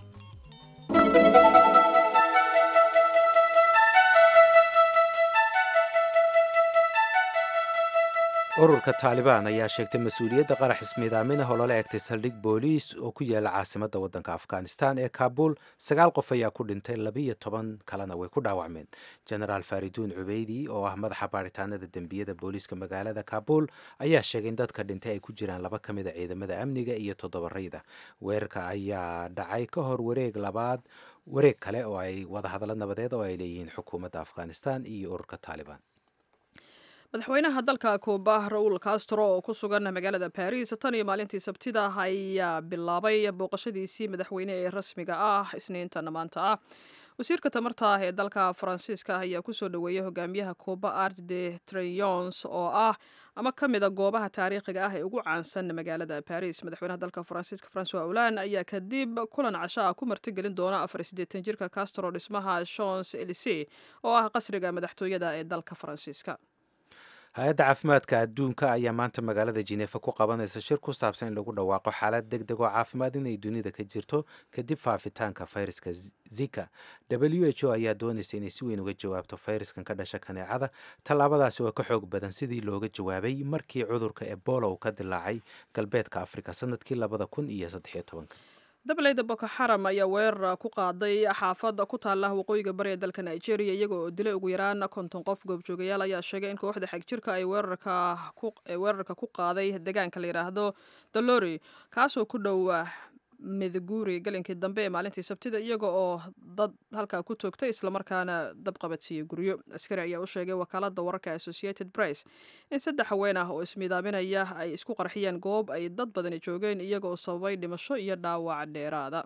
ururka Taliban ayaa sheegtay mas'uuliyadda qarax ismiidaamin ah oo lala eegtay saldhig booliis oo ku yaala caasimadda waddanka Afghanistan ee Kabul 9 qof ayaa ku dhintay 12 kalena way ku dhaawacmeen Generaal Fariduun Ubeydi oo ah madaxa baaritaanada dambiyada booliiska magaalada Kabul ayaa sheegay in dadka dhintay ay ku jiraan 2 ka mid ah ciidamada amniga iyo 7 rayid ah weerarka ayaa dhacay ka hor wareeg kale oo ay wada hadallo nabadeed oo ay leeyihiin xukuumadda Afghanistan iyo ururka Taliban madaxweynaha dalka Cuba Raul Castro oo ku sugan magaalada Paris tan iyo maalintii Sabtida ayaa bilaabay booqashadiisii madaxweyne ee rasmiga ah Isniintan maanta ah wasiirka tamarta ee dalka Faransiiska ayaa ku soo dhaweeyay hogaamiyaha Cuba Arc de Triomphe oo ah ama kamid ah goobaha taariikhiga ah ee ugu caansan magaalada Paris madaxweynaha dalka Faransiiska François Hollande ayaa kadib kulan casho ah ku martigelin doona 84 jirka Castro dhismaha Champs-Élysées oo ah qasriga madaxtooyada ee dalka Faransiiska hay-adda caafimaadka adduunka ayaa maanta magaalada Geneva ku qabanaysa shir ku saabsan in lagu dhawaaqo xaalad degdeg oo caafimaad inay dunida ka jirto kadib faafitaanka fayraska Zika. WHO ayaa doonaysa inay si weyn uga jawaabto fayraskan ka dhasha kaneecada tallaabadaasi oo ka xoog badan sidii looga jawaabay markii cudurka Ebola uu ka dilaacay galbeedka Afrika sanadkii 2013. dabaleyda Boko Haram ayaa weerar ku qaaday xaafadda ku taala waqooyiga bari ee dalka Nigeria iyagoo dilay ugu yaraan 50 qof goobjoogayaal ayaa sheegay in kooxda xagjirka ay weerarka ku qaaday deegaanka la yiraahdo Dolori kaasoo ku dhow Maiduguri galinkii dambe ee maalintii Sabtida iyaga oo dad halka ku toogtay isla markaana dab qabadsiiyay guryo askari ayaa u sheegay wakaaladda wararka Associated Press in 3 haween ah oo ismiidaaminaya ay isku qarxiyeen goob ay dad badani joogeen iyaga oo sababay dhimasho iyo dhaawac dheeraada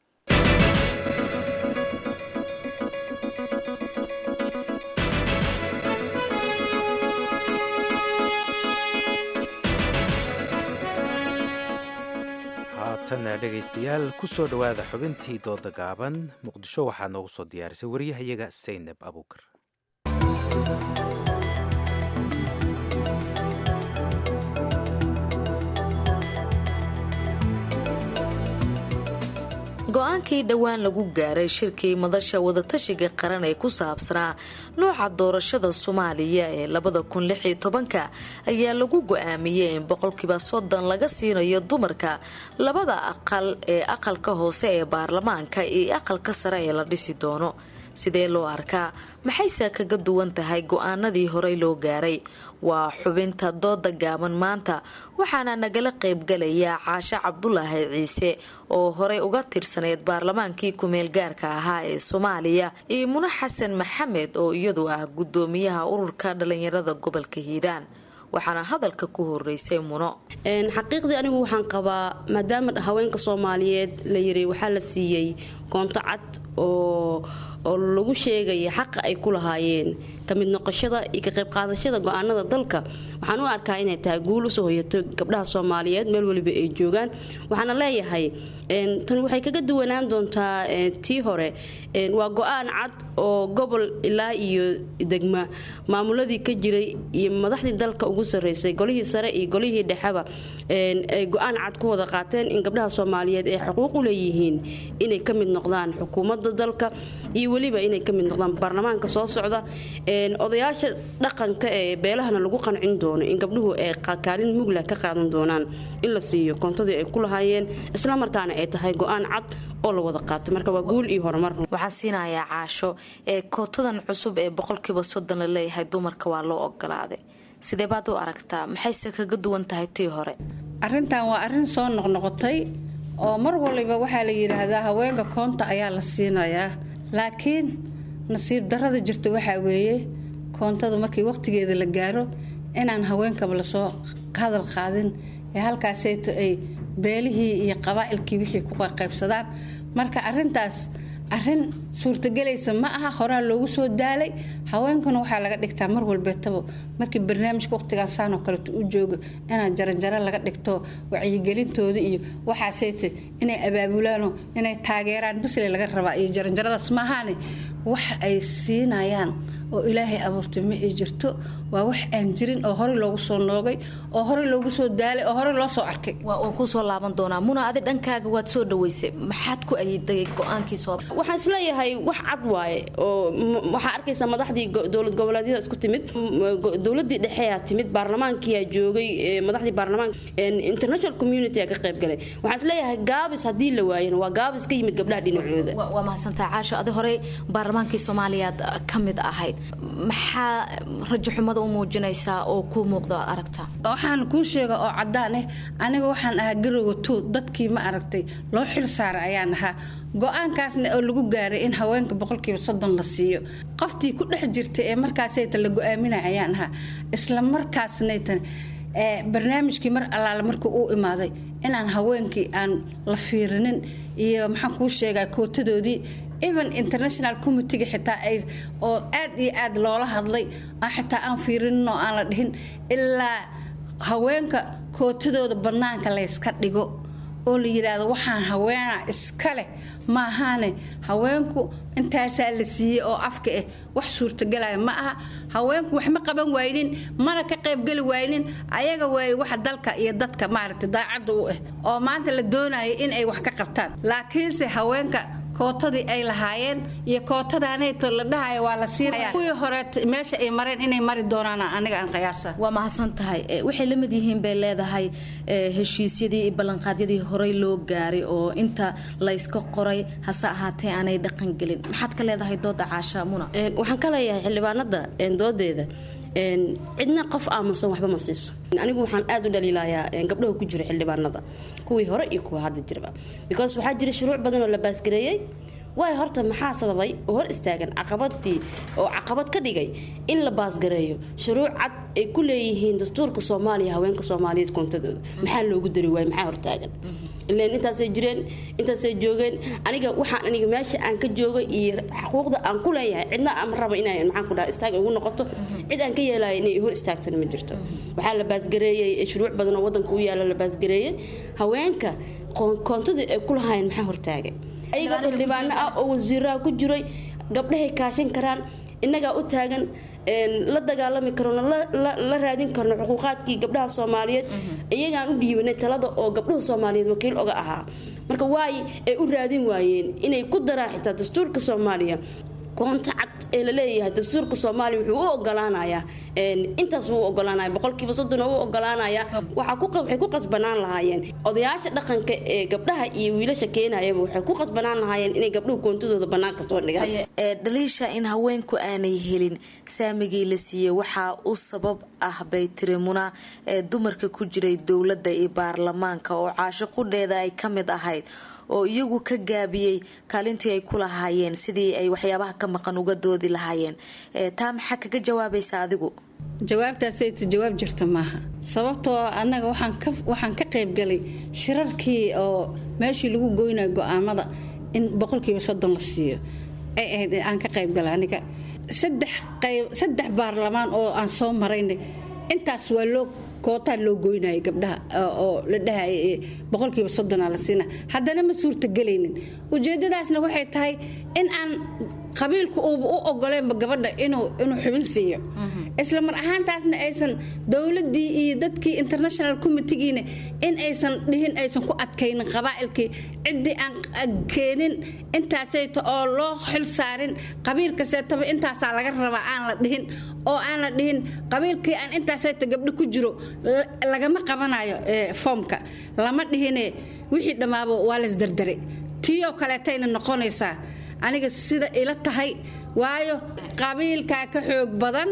dhegaystayaal ku soo dhawaada xubintii dooda gaaban muqdisho waxaa noogu soo diyaarisay wariyahayaga Saynab Abuukar go-aankii dhowaan lagu gaaray shirkii madasha wadatashiga qaran ee ku saabsanaa nooca doorashada Soomaaliya ee 2016 ayaa lagu go'aamiyay in 30% laga siinayo dumarka labada aqal ee aqalka hoose ee baarlamaanka iyo aqalka sare ee la dhisi doono sidee loo arkaa maxayse kaga duwan tahay go'aanadii horey loo gaaray waa xubinta dooda gaaban maanta waxaana nagala qaybgalaya Caasha Cabdulaahi Ciise oo horey uga tirsaneed baarlamaankii ku meel gaarka ahaa ee Soomaaliya iyo Muna Xasan Maxamed oo iyadu ah gudoomiyaha ururka dhalinyarada gobolka Hiiraan waxaana hadalka ku horeysay Muno xaqiiqdii anigu waxaan qabaa maadaama haweenka Soomaaliyeed la yiri waxa la siiyay koonto cad oo lagu sheegay xaq ay ku lahaayeen kamid noqoshada iyo ka qayb qaadashada go'aanada dalka waxaan u arkaa inay tahay guul u soo hoyato gabdhaha Soomaaliyeed meel waliba ay joogaan waxaana leeyahay tan waxay kaga duwanaan doontaa tii hore waa go'aan cad oo gobol ilaa iyo degma maamuladii ka jiray iyo madaxdii dalka ugu sareysay golihii sare iyo golihii dhexaba ay go'aan cad ku wada qaateen in gabdhaha Soomaaliyeed ay xuquuq u leeyihiin inay kamid noqdaan xukuumadda dalka iyo waliba inay kamid noqdaan baarlamaanka soo socda odayaasha dhaqanka ee beelahana lagu qancin doono in gabdhuhu ay kaalin mugla ka qaadan doonaan in la siiyo koontadii ay ku lahaayeen isla markaana ay tahay go'aan cad oo la wada qaato marka waa guul iyo horumar waxaan siinayaa Caasho ee kootadan cusub ee 30% la leeyahay dumarka waa loo ogolaaday sidee baad u aragtaa maxayse kaga duwan tahay tii hore arrintan waa arrin soo noqnoqotay oo mar waliba waxaa la yiraahdaa haweenka koonta ayaa la siinayaa laakiin nasiib darrada jirta waxaa weeye koontada markii waqtigeeda la gaaro inaan haweenkaba la soo hadal qaadin ee halkaasayto ay beelihii iyo qabaa'ilkii wixii ku qaybsadaan marka arrintaas arrin suurtagelaysa ma aha, horaa loogu soo daalay. haweenkana waxaa laga dhigtaa mar walbeetaba markii barnaamijka waqtigaan saan oo kaleeto u joogo inaan jaranjaro laga dhigto wacyigelintooda iyo waxaaseyte inay abaabulaano inay taageeraan bisle laga rabaa iyo jaranjaradaas maahaane wax ay siinayaan oo ilaahay abuurtay ma ay jirto. waa wax aan jirin oo horey loogu soo noogay oo horey loogu soo daalay oo horey loo soo arkay. waan ku soo laaban doonaa. Muna adi dhankaaga waad soo dhaweysay, maxaad ku ayiday go'aankii soo? waxaan isleeyahay wax cad waaye oo waxaa arkaysaa madaxdii dowlad goboleedyada isku timid, dowladii dhexe ayaa timid, baarlamaankii ayaa joogay, madaxdii baarlamaanka, international community ayaa ka qayb galay. waxaan isleeyahay gaabis haddii la waayana waa gaabis ka yimid gabdhaha dhinacooda. waa mahadsantahay Caasho. adi horey baarlamaankii Soomaaliyaad ka mid ahayd, maxaa rajo xumada u muujinaysaa oo ku muuqdo aragtaa? waxaan kuu sheega oo cadaan ah, aniga waxaan ahaa garowga tuud dadkii ma aragtay loo xil saaray ayaan ahaa. go'aankaasna oo lagu gaaray in haweenka 30% la siiyo, qoftii ku dhex jirtay ee markaasayta la go'aaminay ayaan ahaa. isla markaasnaytan barnaamijkii mar allaale markuu u imaaday inaan haweenkii aan la fiirinin iyo maxaan kuu sheegaa kootadoodii even international committee xitaa ay oo aad iyo aad loola hadlay xitaa aan fiirinin oo aan la dhihin ilaa haweenka kootadooda bannaanka la iska dhigo oo la yiraahdo waxaan haweena iska leh maahaane haweenku intaasaa la siiyey oo afka ah wax suurtagalaya ma aha. haweenku wax ma qaban waaynin mana ka qaybgali waaynin, ayaga waay waxa dalka iyo dadka maaragtay daacadda u ah oo maanta la doonayo in ay wax ka qabtaan. laakiinse haweenka kootadii ay lahaayeen iyo kootadaanayto la dhahayo waa la siinaya kuwii hore meesha ay mareen inay mari doonaan aniga aan qiyaasa. waa mahadsan tahay. waxay la mid yihiin bay leedahay heshiisyadii iyo ballanqaadyadii horey loo gaaray oo inta la iska qoray hase ahaatee aanay dhaqan gelin. maxaad ka leedahay dooda Caasha? Muna waxaan ka leeyahay xildhibaanada doodeeda cidna qof aamusan waxba ma siiso. anigu waxaan aad u dhaliilayaa gabdhaha ku jira xildhibaanada, kuwii hore iyo kuwa hadda jirba, because waxaa jira shuruuc badan oo la baasgareeyay. waay horta maxaa sababay oo hor istaagan caqabadii oo caqabad ka dhigay in la baasgareeyo shuruuc cad ay ku leeyihiin dastuurka Soomaaliya haweenka Soomaaliyeed koontadooda? maxaa loogu dari waay? maxaa hortaagan? ileen intaasay jireen, intaasay joogeen. aniga meesha aan ka joogay iyo xuquuqda aan ku leeyahay cidna aan rabo inay maxaan ku dhahay istaag ugu noqoto, cid aan ka yeelay inay hor istaagtana ma jirto. waxaa la baasgareeyay shuruuc badan oo wadanka u yaala la baasgareeyay haweenka koontadii ay ku lahaayeen. maxaa hortaagay? ayaga xildhibaano ah oo wasiiraha ku jiray, gabdhahay kaashan karaan, innagaa u taagan, la dagaalami karno, la raadin karno xuquuqaadkii gabdhaha Soomaaliyeed. iyagaan u dhiibanay talada oo gabdhaha Soomaaliyeed wakiil oga ahaa. marka waay ay u raadin waayeen inay ku daraan xitaa dastuurka Soomaaliya koonta cad ee la leeyahay. dastuurka Soomaaliya wuxuu u ogolaanayaa intaas uu ogolaanayaa 30% uu ogolaanayaa. waxay ku qasbanaan lahaayeen odayaasha dhaqanka ee gabdhaha iyo wiilasha keenayaba waxay ku qasbanaan lahaayeen inay gabdhuhu koontadooda banaanka soo dhigaan. dhaliisha in haweenku aanay helin saamigii la siiyey waxaa u sabab ah bay tiri Muna dumarka ku jiray dowladda iyo baarlamaanka oo Caasho qudheeda ay ka mid ahayd oo iyagu ka gaabiyey kaalintii ay ku lahaayeen sidii ay waxyaabaha ka maqan uga doodi lahaayeen. taa maxaa kaga jawaabaysaa adigu? jawaabtaasay jawaab jirta maaha, sababtoo annaga waxaan ka qayb galay shirarkii oo meeshii lagu goynayo go'aamada in 30% la siiyo ay ahayd aan ka qayb galay. aniga saddex baarlamaan oo aan soo maraynay intaas waa loo kootaa loo goynaayo gabdhaha oo la dhahay 30% la siina, haddana ma suurtagelaynin. ujeedadaasna waxay tahay in aan qabiilku uu u ogoleynba gabadha inuu xubin siiyo. isla mar ahaantaasna aysan dowladii iyo dadkii international committeegiina in aysan dhihin, aysan ku adkaynin qabaa'ilkii ciddii aan keenin intaasayto oo loo xil saarin qabiil kasteetaba intaasaa laga rabaa aan la dhihin, oo aan la dhihin qabiilkii aan intaasayto gabdho ku jiro lagama qabanayo foomka lama dhihine wixii dhammaaba waa laisdardare. tiiyoo kaleetayna noqonaysaa aniga sida ila tahay, waayo qabiilkaa ka xoog badan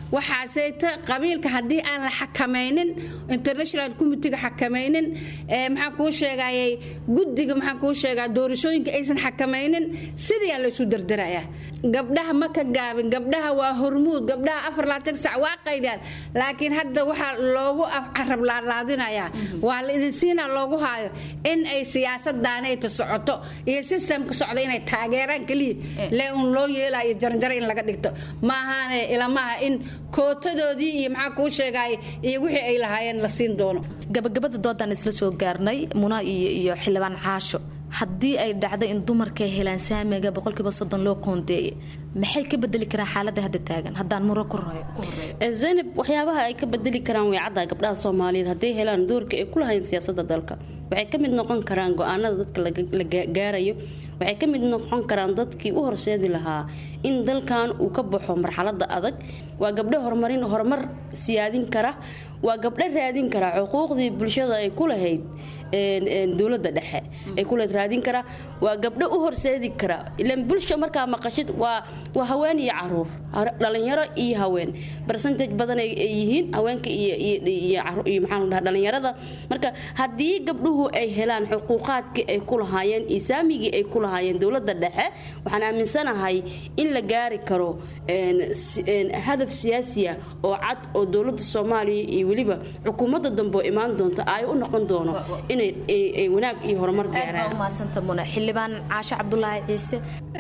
waxaaseyta qabiilka haddii aan la xakamaynin international committee xakamaynin maxaan kuu sheegayay guddiga maxaan kuu sheegaa doorashooyinka aysan xakamaynin sidii la isu dardarayaa gabdhaha ma ka gaabin gabdhaha waa hormuud gabdhaha 24 saac waa qaydaan laakiin hadda waxaa loogu carab laadinayaa waa la idin siinaa loogu haayo in ay siyaasadaana ay socoto iyo systemka socda inay taageeraan kaliya lee un loo yeelayo jarjar in laga dhigto ma ahaane ilamaha in kootadoodii iyo maxaa kuu sheegay iyo wixii ay lahaayeen la siin doono gabagabada doodan isla soo gaarnay muna iyo xildhibaan caasho haddii ay dhacdo in dumarka ay helaan saamiga 30% loo qoondeeyay maxay ka bedeli karaan xaaladda hadda taagan haddaan muro ku horeeyo Zainab waxyaabaha ay ka bedeli karaan way cadda gabdhaha Soomaaliyeed haddii helaan doorka ay ku lahayn siyaasadda dalka waxay ka mid noqon karaan go'aanada dadka la gaarayo waxay ka mid noqon karaan dadkii u horseedi lahaa in dalkan uu ka baxo marxaladda adag waa gabdho horumar siyaadin kara waa gabdho raadin kara xuquuqdii bulshada ay ku lahayd dawladda dhexe ay kula raadin kara waa gabdho u horseedi kara ilaan bulsho markaa maqashid waa haween iyo caruur dhalinyaro iyo haween percentage badan ay yihiin haweenka iyo maxaan dhahaa dhalinyarada marka haddii gabdhuhu ay helaan xuquuqaadkii ay ku lahaayeen iyo saamigii ay ku lahaayeen dawladda dhexe waxaan aaminsanahay in la gaari karo hadaf siyaasiya oo cad oo dawladda Soomaaliya iyo waliba xukuumadda dambe imaan doonto ay u noqon doono inay wanaag iyo horumar gaaraan maasanta muna xildhibaan Caasha Cabdullaahi Ciise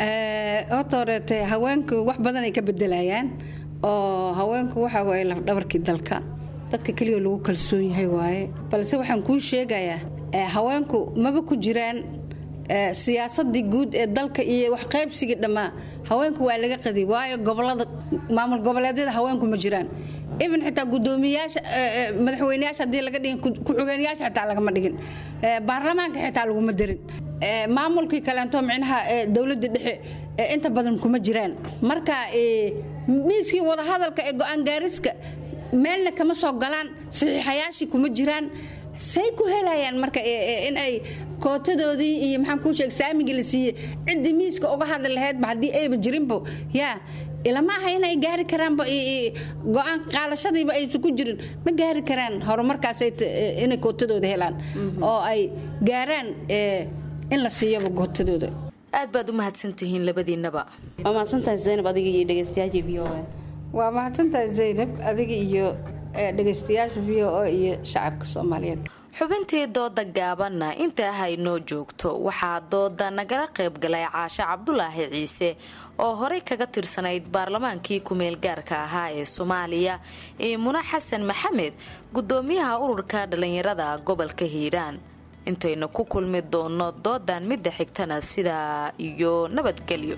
horta haweenku wax badan ay ka bedelayaan oo haweenku waxa way laf dhabarkii dalka dadka kaliya lagu kalsoon yahay waaye balse waxaan kuu sheegayaa haweenku maba ku jiraan siyaasadii guud ee dalka iyo wax qaybsiga dhamaa haweenku waa laga qadi waayo gobolada maamul goboleedyada haweenku ma jiraan ibn xitaa gudoomiyaasha madaxweynayaasha hadii laga dhigin ku xigeenyaasha xitaa lagama dhigin baarlamaanka xitaa laguma darin maamulkii kaleento micnaha dawladda dhexe inta badan kuma jiraan marka miiskii wada hadalka ee go'aan gaariska meelna kama soo galaan saxiixayaashii kuma jiraan say ku helayaan marka in ay kootadoodii iyo maxaan kuu sheeg saamiga la siiyey ciddii miiska uga hadli lahaydba haddii ayba jirinbo yaa ilama aha inay gaari karaanba go'aan qaadashadiiba aysan ku jirin ma gaari karaan horumarkaas inay kootadooda helaan oo ay gaaraan in la siiyaba kootadooda aad baad u mahadsantihiin labadiinaba waa mahadsantahay Zainab adiga iyo dhageystayaasha VOA waa mahadsantahay Zainab adiga iyo dhageystayaasha VOA iyo shacabka Soomaaliyeed xubintii dooda gaabanna inta haynoo joogto waxaa dooda nagala qayb galay Caasha Cabdullaahi Ciise oo horey kaga tirsanayd baarlamaankii ku-meel gaarka ahaa ee Soomaaliya iyo Muna Xasan Maxamed gudoomiyaha ururka dhalinyarada gobolka Hiiraan intayna ku kulmi doono doodan midda xigtana sidaa iyo nabadgelyo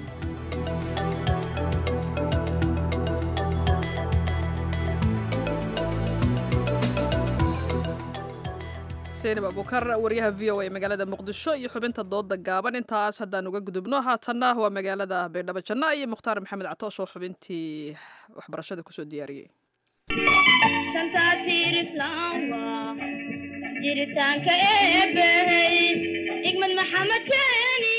Zainab Abukar wariyaha VOA magaalada Muqdisho iyo xubinta dooda gaaban intaas haddaan uga gudubno haatanna waa magaalada Baydhabo Janna iyo Mukhtaar Maxamed Catoosh oo xubintii waxbarashada kusoo diyaariyay jiritaanka eebbahey igmad maxamed keeni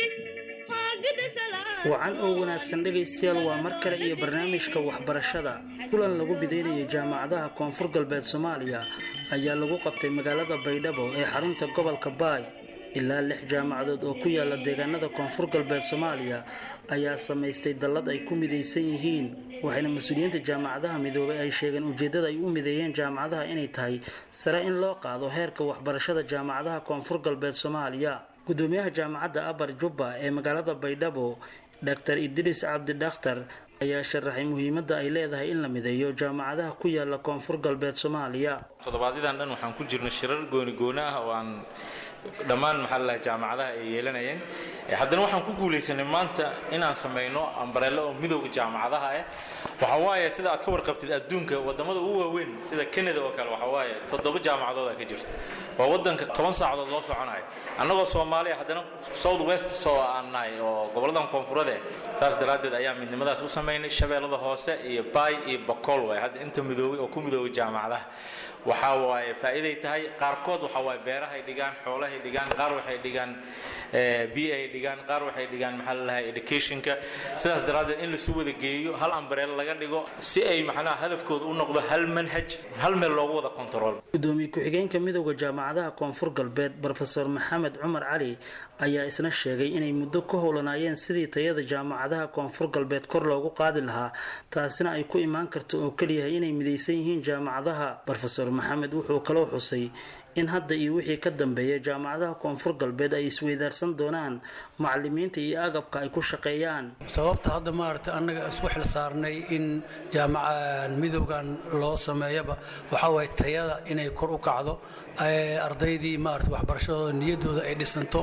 wacan oo wanaagsan dhegaystayaal waa mar kale iyo barnaamijka waxbarashada kulan lagu bideynayo jaamacadaha koonfur galbeed Soomaaliya ayaa lagu qabtay magaalada Baydhabo ee xarunta gobolka Baay ilaa 6 jaamacadood oo ku yaala deegaanada koonfur galbeed Soomaaliya ayaa samaystay dallad ay ku midaysan yihiin waxayna mas'uuliyiinta jaamacadaha midoobay ay sheegeen ujeedada ay u mideeyeen jaamacadaha inay tahay sare in loo qaado heerka waxbarashada jaamacadaha koonfur galbeed Soomaaliya gudoomiyaha jaamacadda Abar Jubba ee magaalada Baydhabo Dr. Idris Abdi Dhakhtar ayaa sharaxay muhiimadda ay leedahay in la mideeyo jaamacadaha ku yaala koonfur galbeed Soomaaliya toddobaadyadan dhan waxaan ku jirnay shirar gooni ah oo aan dhammaan maxallaha jaamacadaha ay yeelanayeen haddana waxaan ku guuleysanay maanta inaan sameeyno ambareelo oo midowga jaamacadaha waxa waaye sida aad ka warqabtid adduunka wadamada ugu waaweyn sida Canada oo kale waxa waaye 7 jaamacadood ka jirto waa wadanka 10 saacadood loo soconayo annagoo Soomaaliya haddana South West soo aanay oo goboladan koonfureed taas daraadeed ayaa midnimadaas u sameeynay shabeellada hoose iyo Baay iyo Bakool way hadda inta midoobay oo ku midoobay jaamacadaha waxa waaye faa'iido tahay qaarkood waxa waaye beeraha ay dhigaan xoolaha ay dhigaan qaar waxay dhigaan biyaha ay dhigaan qaar waxay dhigaan maxaa la dhahaa educationka sidaas daraaddeed in lasu wada geeyo hal umbrella laga dhigo si ay macnaha hadafkooda u noqdo hal manhaj hal meel loogu wada control gudoomiye ku-xigeenka midowda jaamacadaha koonfur galbeed professor maxamed cumar cali ayaa isna sheegay inay muddo ka howlanaayeen sidii tayada jaamacadaha koonfur galbeed kor loogu qaadi lahaa taasina ay ku imaan karto oo keliyahay inay midaysan yihiin jaamacadaha professor maxamed wuxuu kaloo xusay in hadda iyo wixii ka dambeeya jaamacadaha koonfur galbeed ay isweydaarsan doonaan macalimiinta iyo agabka ay ku shaqeeyaan sababta hadda maaragtay annaga isku xil saarnay in jaamaca midowgan loo sameeyaba waxaa waye tayada inay kor u kacdo ardaydii maaragtay waxbarashadooda niyaddooda ay dhisanto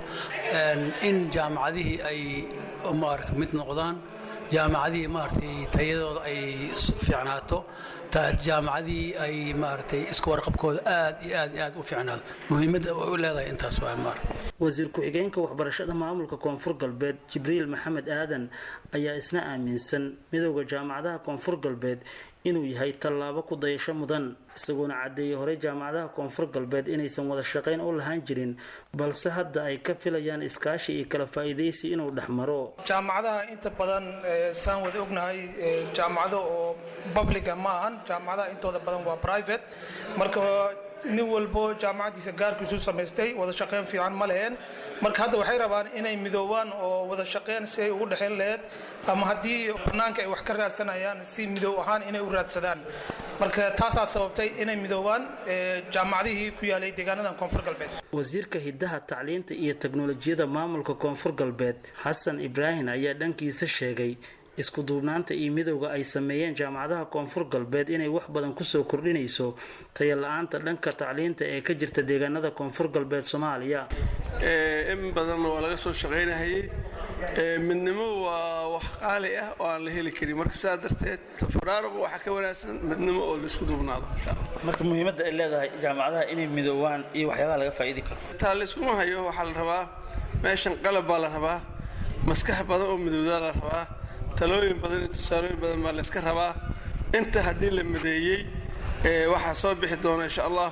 in jaamacadihii ay maaragtay mid noqdaan jaamacadihii maaragtay tayadooda ay fiicnaato jaamacadii ay maaragtay isku warqabkooda aad iyo aad iyo aad u fiicnaado muhiimadda ay u leedahay intaas waa wasiir ku-xigeenka waxbarashada maamulka koonfur galbeed jibriil maxamed aadan ayaa isna aaminsan midowda jaamacadaha koonfur galbeed inuu yahay tallaabo ku dayasho mudan isagoona caddeeyay horey jaamacadaha koonfur galbeed inaysan wada shaqayn u lahaan jirin balse hadda ay ka filayaan iskaashi iyo kala faa'iidaysi inuu dhex maro jaamacadaha inta badan saan wada ognahay jaamacado oo publica ma ahan jaamacadaha intooda badan waa private marka nin walbo jaamacadiisa gaarkiisu samaystay wada shaqayn fiican ma leheen marka hadda waxay rabaan inay midoobaan oo wada shaqayn si ay ugu dhexayn laheyd ama haddii banaanka ay wax ka raadsanayaan si midoob ahaan inay u raadsadaan marka taasaa sababtay inay midoobaan jaamacadihii ku yaalay deegaanadan koonfur galbeed wasiirka hiddaha tacliinta iyo teknolojiyada maamulka koonfur galbeed xasan ibraahim ayaa dhankiisa sheegay isku duubnaanta iyo midowga ay sameeyeen jaamacadaha koonfur galbeed inay wax badan kusoo kordhinayso taya la-aanta dhanka tacliinta ee ka jirta deegaanada koonfur galbeed soomaaliya in badan waa laga soo shaqaynahayay midnimo waa wax qaali ah oo aan la heli karin marka sidaa darteed tafaraaruq waxaa ka wanaagsan midnimo oo laisku duubnaado marka muhiimadda ay leedahay jaamacadaha inay midoowaan iyo waxyaabaha laga faa'iidi karo taa layskuma hayo waxaa la rabaa meeshan qalab baa la rabaa maskax badan oo midowdaa la rabaa talooyin badan iyo tusaalooyin badan baa layska rabaa inta haddii la mideeyey waxaa soo bixi doona insha allah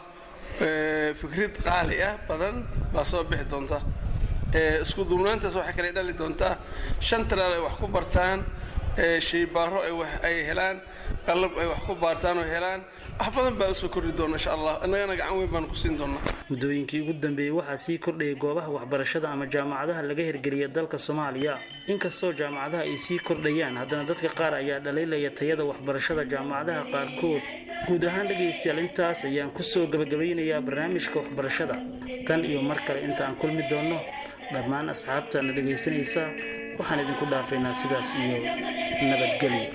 fikrad qaali ah badan baa soo bixi doonta isku duubnaantaas waxay kale dhali doontaa shan talaal ay wax ku bartaan shaybaaro ay helaan qalab ay wax ku baartaan oo helaan wax badan baa usoo kordhi doona insha allah innagana gacan weyn baan ku siin doonaa muddooyinkii ugu dambeeyey waxaa sii kordhayay goobaha waxbarashada ama jaamacadaha laga hirgeliya dalka soomaaliya inkastoo jaamacadaha ay sii kordhayaan haddana dadka qaar ayaa dhaliilaya tayada waxbarashada jaamacadaha qaarkood guud ahaan dhegaystayaal intaas ayaan kusoo gabagabaynayaa barnaamijka waxbarashada tan iyo mar kale inta aan kulmi doonno dhammaan asxaabtaana dhegaysanaysa waxaan idinku dhaafaynaa sidaas iyo nabadgelyo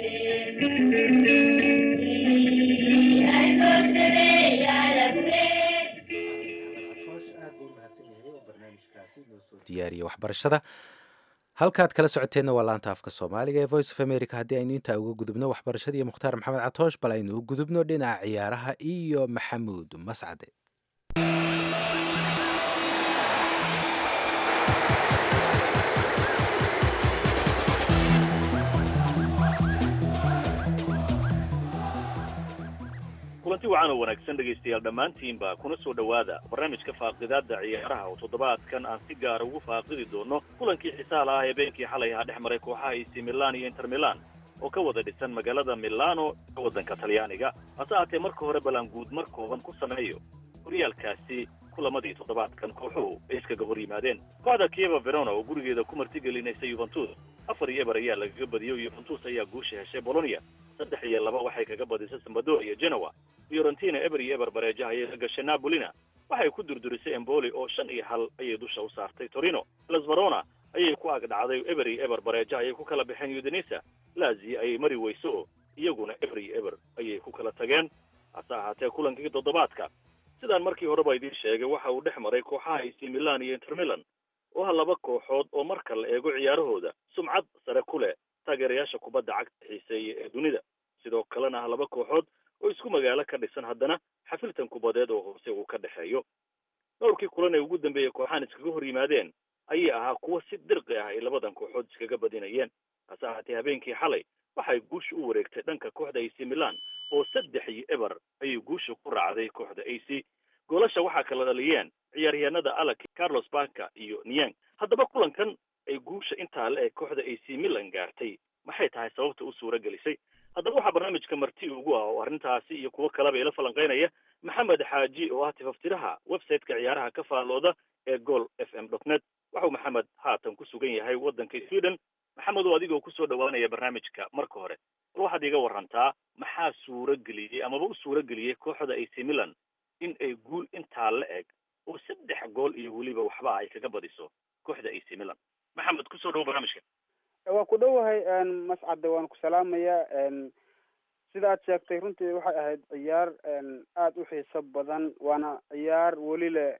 diyaariya waxbarashada halkaad kala socoteenna waa laanta afka soomaaliga ee voice of america haddii aynu intaa uga gudubno waxbarashada iyo mukhtaar maxamed catoosh bal aynu u gudubno dhinaca ciyaaraha iyo maxamuud mascade kulanti wacan oo wanaagsan dhegaystayaal dhammaantiinba kuna soo dhowaada barnaamijka faaqidaadda ciyaaraha oo toddobaadkan aan si gaara ugu faaqidi doono kulankii xisaal ah habeenkii xalay ahaa dhex maray kooxaha AC Milan iyo Inter Milan oo ka wada dhisan magaalada Milano ee waddanka Talyaaniga hase ahaatee marka hore balanguud mar kooban ku sameeyo horyaalkaasi kulamadii toddobaadkan kooxuhu ay iskaga hor yimaadeen kooxda Chievo Verona oo gurigeeda ku martigelinaysa Juventus 4-2 ayaa lagaga badiyay Juventus ayaa guusha heshay Bologna 3-2 waxay kaga badisay Sampdoria Genoa Fiorentina eber bareejaha ay gashay Napolina waxay ku durdurisay Empoli oo 5-1 ayay dusha u saartay Torino Las Verona ayay ku agdhacday eber bareejaha ay ku kala baxeen Udinese Lazio ay mari weyso iyaguna eber ayay ku kala tageen hase ahaatee kulankii toddobaadka sidaan markii horeba idin sheegay waxa uu dhex maray kooxaha AC Milan iyo Inter Milan oo laba kooxood oo marka la eego ciyaarahooda sumcad sare ku leh taageerayaasha kubadda cagta xiiseeya ee dunida sidoo kalena laba kooxood oo isku magaalo ka dhisan haddana xafiltan kubadeed oo hoose uu ka dhaxeeyo dhowrkii kulan ee ugu dambeeyay kooxahan iskaga hor yimaadeen ayay ahaa kuwa si dirqi ah ay labadan kooxood iskaga badinayeen hase ahaatee habeenkii xalay waxay guusha u wareegtay dhanka kooxda AC Milan oo 3-0 ayay guusha ku raacday kooxda AC goolasha waxaa kala dhaliyeen ciyaaryahanada Alec, Carlos Bacca iyo Niang. haddaba kulankan ay guusha intaa la eg kooxda AC Milan gaartay maxay tahay sababta u suura gelisay? haddaba waxaa barnaamijka marti ugu ah oo arrintaasi iyo kuwo kaleba ila falanqeynaya maxamed xaaji oo ah tifaftiraha website-ka ciyaaraha ka faallooda ee goal.fm.net. waxuu maxamed haatan ku sugan yahay waddanka Sweden. maxamed oo adigoo kusoo dhawaanaya barnaamijka marka hore bal waxaad iga warantaa maxaa suura geliyey amaba u suura geliyey kooxda AC Milan in ay guul intaa la eg oo 3 gool iyo weliba waxba ay kaga badiso kooxda AC Milan? maxamed kusoo dhawo barnaamijka. waan ku dhowahay mascad waan ku salaamaya sida aad sheegtay runtii waxay ahayd ciyaar aad u xiiso badan waana ciyaar weli leh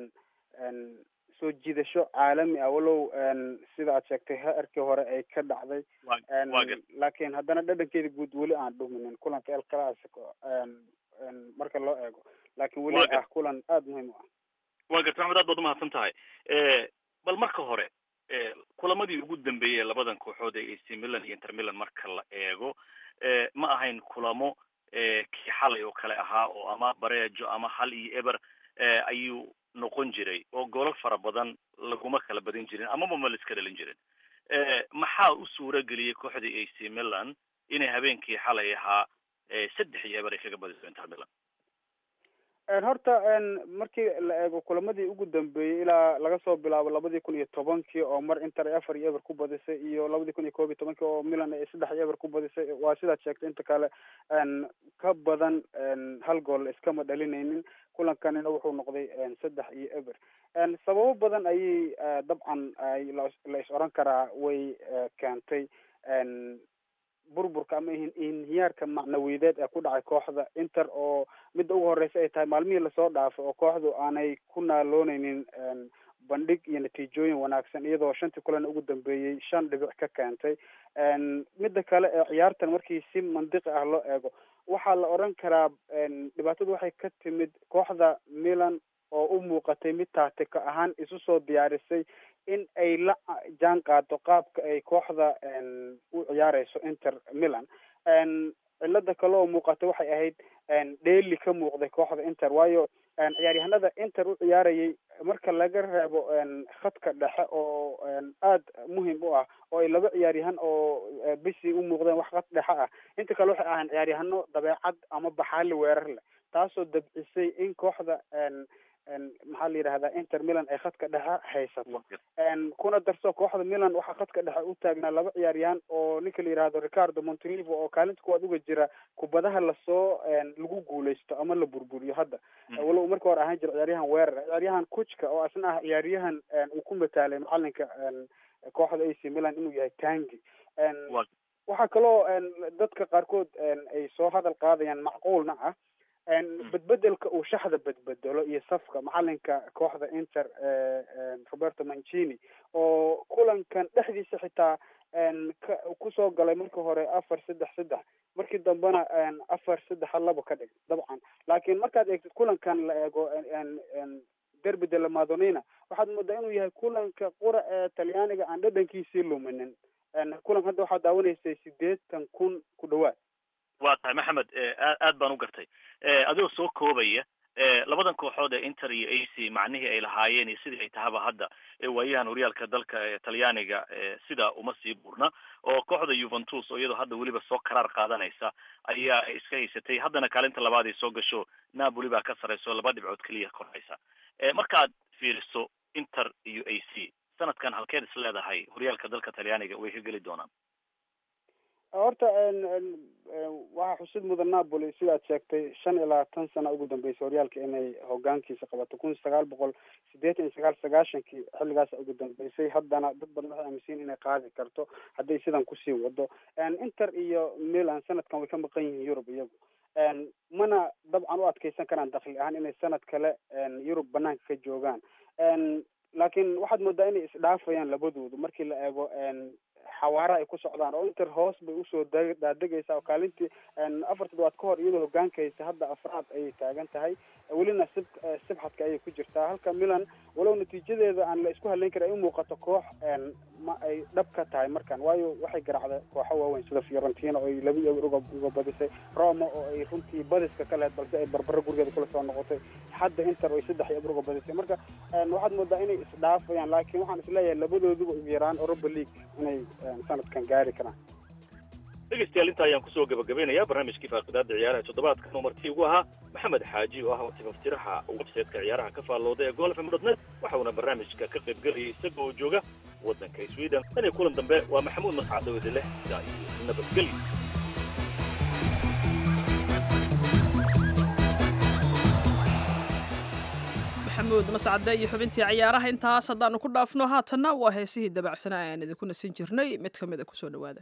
soo jiidasho caalami ah walow sida aad sheegtay heerkii hore ay ka dhacday laakiin haddana dhadhankeeda guud weli aan dhuminin kulanka El Clasico marka loo eego laakiin weli ah kulan aad muhiim u ah. waa gartay maxamed, aad baad umahadsan tahay. bal marka hore kulamadii ugu dambeeyay labadan kooxood ee AC Milan iyo Inter Milan marka la eego ma ahayn kulamo kii xalay oo kale ahaa oo ama bareejo ama hal iyo eber ayuu noqon jiray oo goolal fara badan laguma kala badin jirin amaba ma la iska dhalin jirin. maxaa u suura geliyey kooxdii AC Milan inay habeenkii xalay ahaa 3 iyo eber ay kaga badiso Inter Milan? horta markii la eego kulamadii ugu dambeeyey ilaa laga soo bilaabo 2010 oo mar Inter 4 iyo eber ku badisay iyo 2011 oo Milan ay 3 iyo eber ku badisay waa sidaad sheegtay inta kale ka badan hal gool iskama dhalinaynin. kulankanina wuxuu noqday 3 iyo eber. sababo badan ayay dabcan ay la is oran karaa way keentay burburka ama inhiyaarka macnawiyadeed ee ku dhacay kooxda Inter oo midda ugu horeysa ay tahay maalmihii lasoo dhaafay oo kooxdu aanay ku naaloonaynin bandhig iyo natiijooyin wanaagsan iyadoo 5 kulan ugu dambeeyay 5 dhibic ka keentay. midda kale ee ciyaartan markii si mantiqi ah loo eego waxaa la oran karaa dhibaatadu waxay ka timid kooxda Milan oo u muuqatay mid tactica ahaan isu soo diyaarisay in ay la jaan qaado qaabka ay kooxda u ciyaareyso Inter Milan. cilada kale oo muuqata waxay ahayd dheeli ka muuqday kooxda Inter waayo ciyaaryahanada Inter u ciyaarayay marka laga reebo khadka dhexe oo aad muhiim u ah oo ay laba ciyaaryahan oo bisi u muuqdeen wax khad dhexe ah inta kale waxay ahaan ciyaaryahano dabeecad ama baxaali weerar leh taasoo dabcisay in kooxda maxaa la yidhahdaa Inter Milan ay khadka dhexe haysato. kuna darso kooxda Milan waxaa khadka dhexe u taagnaa laba ciyaaryahan oo ninka la yidhaahdo Ricardo Montolivo oo kaalinta kuwaad uga jira kubadaha lasoo lagu guuleysto ama la burburiyo hadda walow marka hore ahaan jira ciyaaryahan weerar ciyaaryahan Kuchka oo asna ah ciyaaryahan uu ku mataalay macalinka kooxda AC Milan inuu yahay Tangi. waxaa kaloo dadka qaarkood ay soo hadal qaadayaan macquulna ah bedbedelka uu shaxda bedbedelo iyo safka macalinka kooxda Inter Roberto Mancini oo kulankan dhexdiisa xitaa kusoo galay marka hore 4-3-3 markii dambena 4-3-2 ka dhig dabcan laakiin markaad eegtid kulankan la eego derby della Madonnina waxaad moodaa inuu yahay kulanka qura ee Talyaaniga aan dhadhankiisii luminin. kulan hadda waxaa daawanaysay 80,000 ku dhawaad. waa tahay maxamed, aad baan u gartay. adigoo soo koobaya labadan kooxood ee Inter iyo AC macnihii ay lahaayeen iyo sidii ay tahaba hadda waayahan horyaalka dalka Talyaaniga sida uma sii burna oo kooxda Juventus oo iyadoo hadda weliba soo karaar qaadanaysa ayaa iska haysatay haddana kaalinta labaad ay soo gasho Napoli baa ka sareyso 2 dhibcood kaliya koraysa. markaad fiiriso Inter iyo AC sanadkan halkeed is leedahay horyaalka dalka Talyaaniga way ka geli doonaan? horta waxaa xusid mudan Napoli sidaad sheegtay 15 sano ugu dambeysay horyaalka inay hogaankiisa qabato 1989 xilligaas ugu dambeysay haddana dad badan waxay aaminsan inay qaadi karto hadday sidan kusii wado. Inter iyo Milan sanadkan way ka maqan yihiin Europe iyagu mana dabcan u adkeysan karaan dakhli ahaan inay sanad kale Europe banaanka ka joogaan laakiin waxaad moodaa inay isdhaafayaan labadoodu markii la eego xawaara ay ku socdaan oo Inter hoos bay usoo daadegaysaa oo kaalintii 4 toddobaad ka hor iyadoo hogaankaysa hadda afraad ayay taagan tahay welina sibxadka ayay ku jirtaa halka Milan walow natiijadeeda aan la isku halayn karin ay u muuqato koox ma ay dhab ka tahay markaan waayo waxay garaacday kooxo waaweyn sida Fiorentina oo ay 2-0 uga badisay, Roma oo ay runtii badiska ka leed balse ay barbaro gurigeeda kula soo noqotay, hadda Inter oo ay 3-0 uga badisay. Marka waxaad moodaa inay isdhaafayaan, laakiin waxaan isleeyahay labadooduba ugu yaraan Europa League inay sanadkan gaari karaan. dhegeystayaal inta ayaan kusoo gabagabeynayaa barnaamijkii faaqidaada ciyaaraha toddobaadkan oo martii ugu ahaa maxamed xaaji oo ah tifaftiraha website-ka ciyaaraha ka faallooda ee golfm.net waxauna barnaamijka ka qaybgelayay isaga oo jooga waddanka Sweden. tan iyo kulan dambe waa maxamuud mascad oo idin leh sidaa iyo nabadgelyo. maxamuud mascade iyo xubintii ciyaaraha intaas haddaanu ku dhaafno haatanna waa heesihii dabacsanaa aan idinku nasin jirnay mid ka mid a kusoo dhawaada.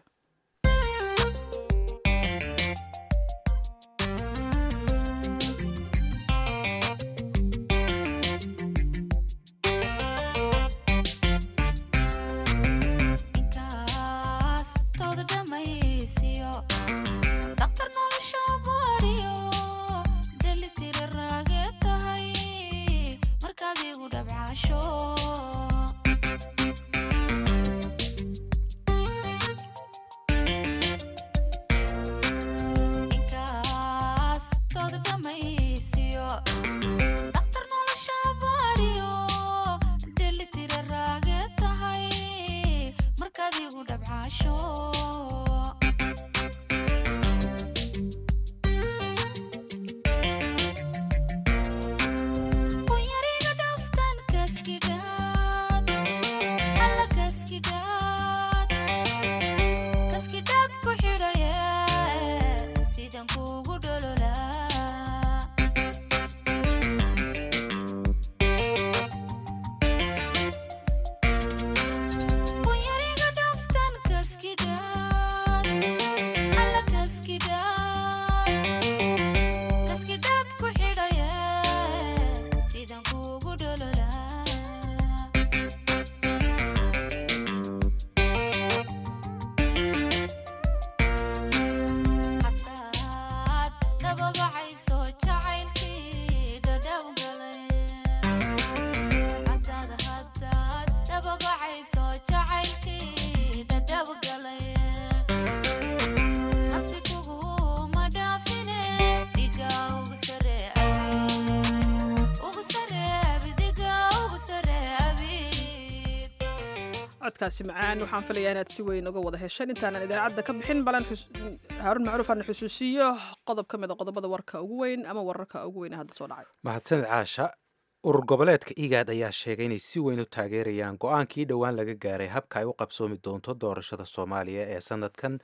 codkaasi macaan waxaan filayaa inaad si weyn uga wada hesheen intaanan idaacadda ka bixin balan Haarun Macruuf aan xusuusiyo qodob ka mid ah qodobada warka ugu weyn ama wararka ugu weyn hadda soo dhacay. mahadsanid caasha. urur goboleedka IGAD ayaa sheegay inay si weyn u taageerayaan go-aankii dhowaan laga gaaray habka ay u qabsoomi doonto doorashada Soomaaliya ee sanadkan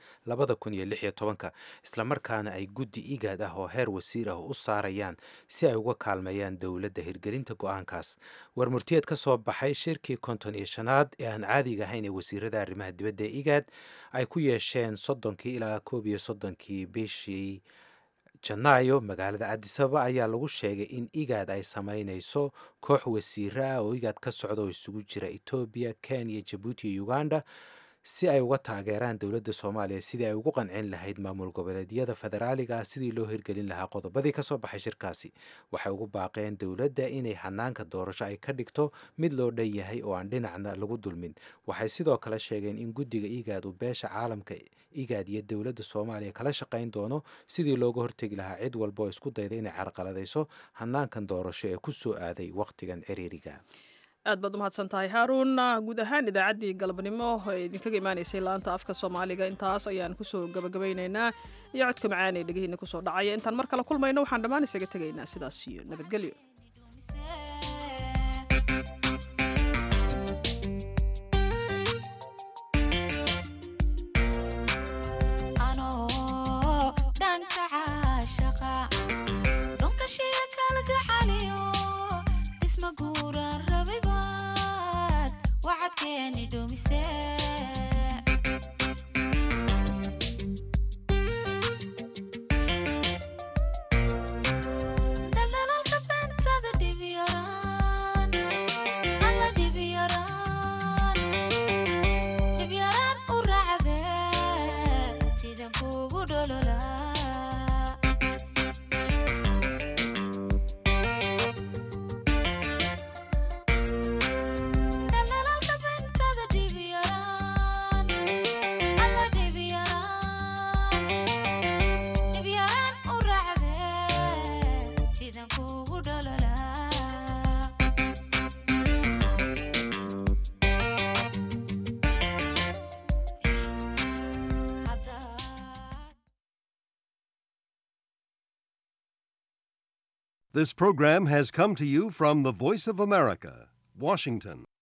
2016 isla markaana ay guddi IGAD ah oo heer wasiir ah u saarayaan si ay uga kaalmeeyaan dowladda hirgelinta go-aankaas. warmurtiyeed ka soo baxay shirkii 55aad ee aan caadiga ahayn ee wasiirada arrimaha dibadda ee IGAD ay ku yeesheen 30 ilaa 31 bishii Janaayo magaalada Addis Ababa ayaa lagu sheegay in IGAD ay sameynayso koox wasiiro ah oo IGAD ka socda oo isugu jira Ethiopia, Kenya, Djibouti iyo Uganda si ay uga taageeraan dowladda Soomaaliya sidii ay ugu qancin lahayd maamul goboleedyada federaaliga ah sidii loo hirgelin lahaa qodobadii ka soo baxay shirkaasi. waxay ugu baaqeen dowladda inay hanaanka doorasho ay ka dhigto mid loo dhan yahay oo aan dhinacna lagu dulmin. waxay sidoo kale sheegeen in guddiga IGAD uu beesha caalamka IGAD iyo dowladda Soomaaliya kala shaqayn doono sidii looga hortegi lahaa cid walba oo isku dayda inay carqaladayso hanaankan doorasho ee ku soo aaday waqtigan ciriiriga. aad baad u mahadsan tahay Haarun. guud ahaan idaacaddii galabnimo ee idinkaga imaanaysay laanta afka Soomaaliga intaas ayaan kusoo gabagabeynaynaa iyo codka macaan ee dhagihiina kusoo dhacaya. intaan mar kale kulmayno waxaan dhammaan isaga tegaynaa sidaas iyo nabadgelyo. وعدتني دوميسي This program has come to you from the Voice of America, Washington.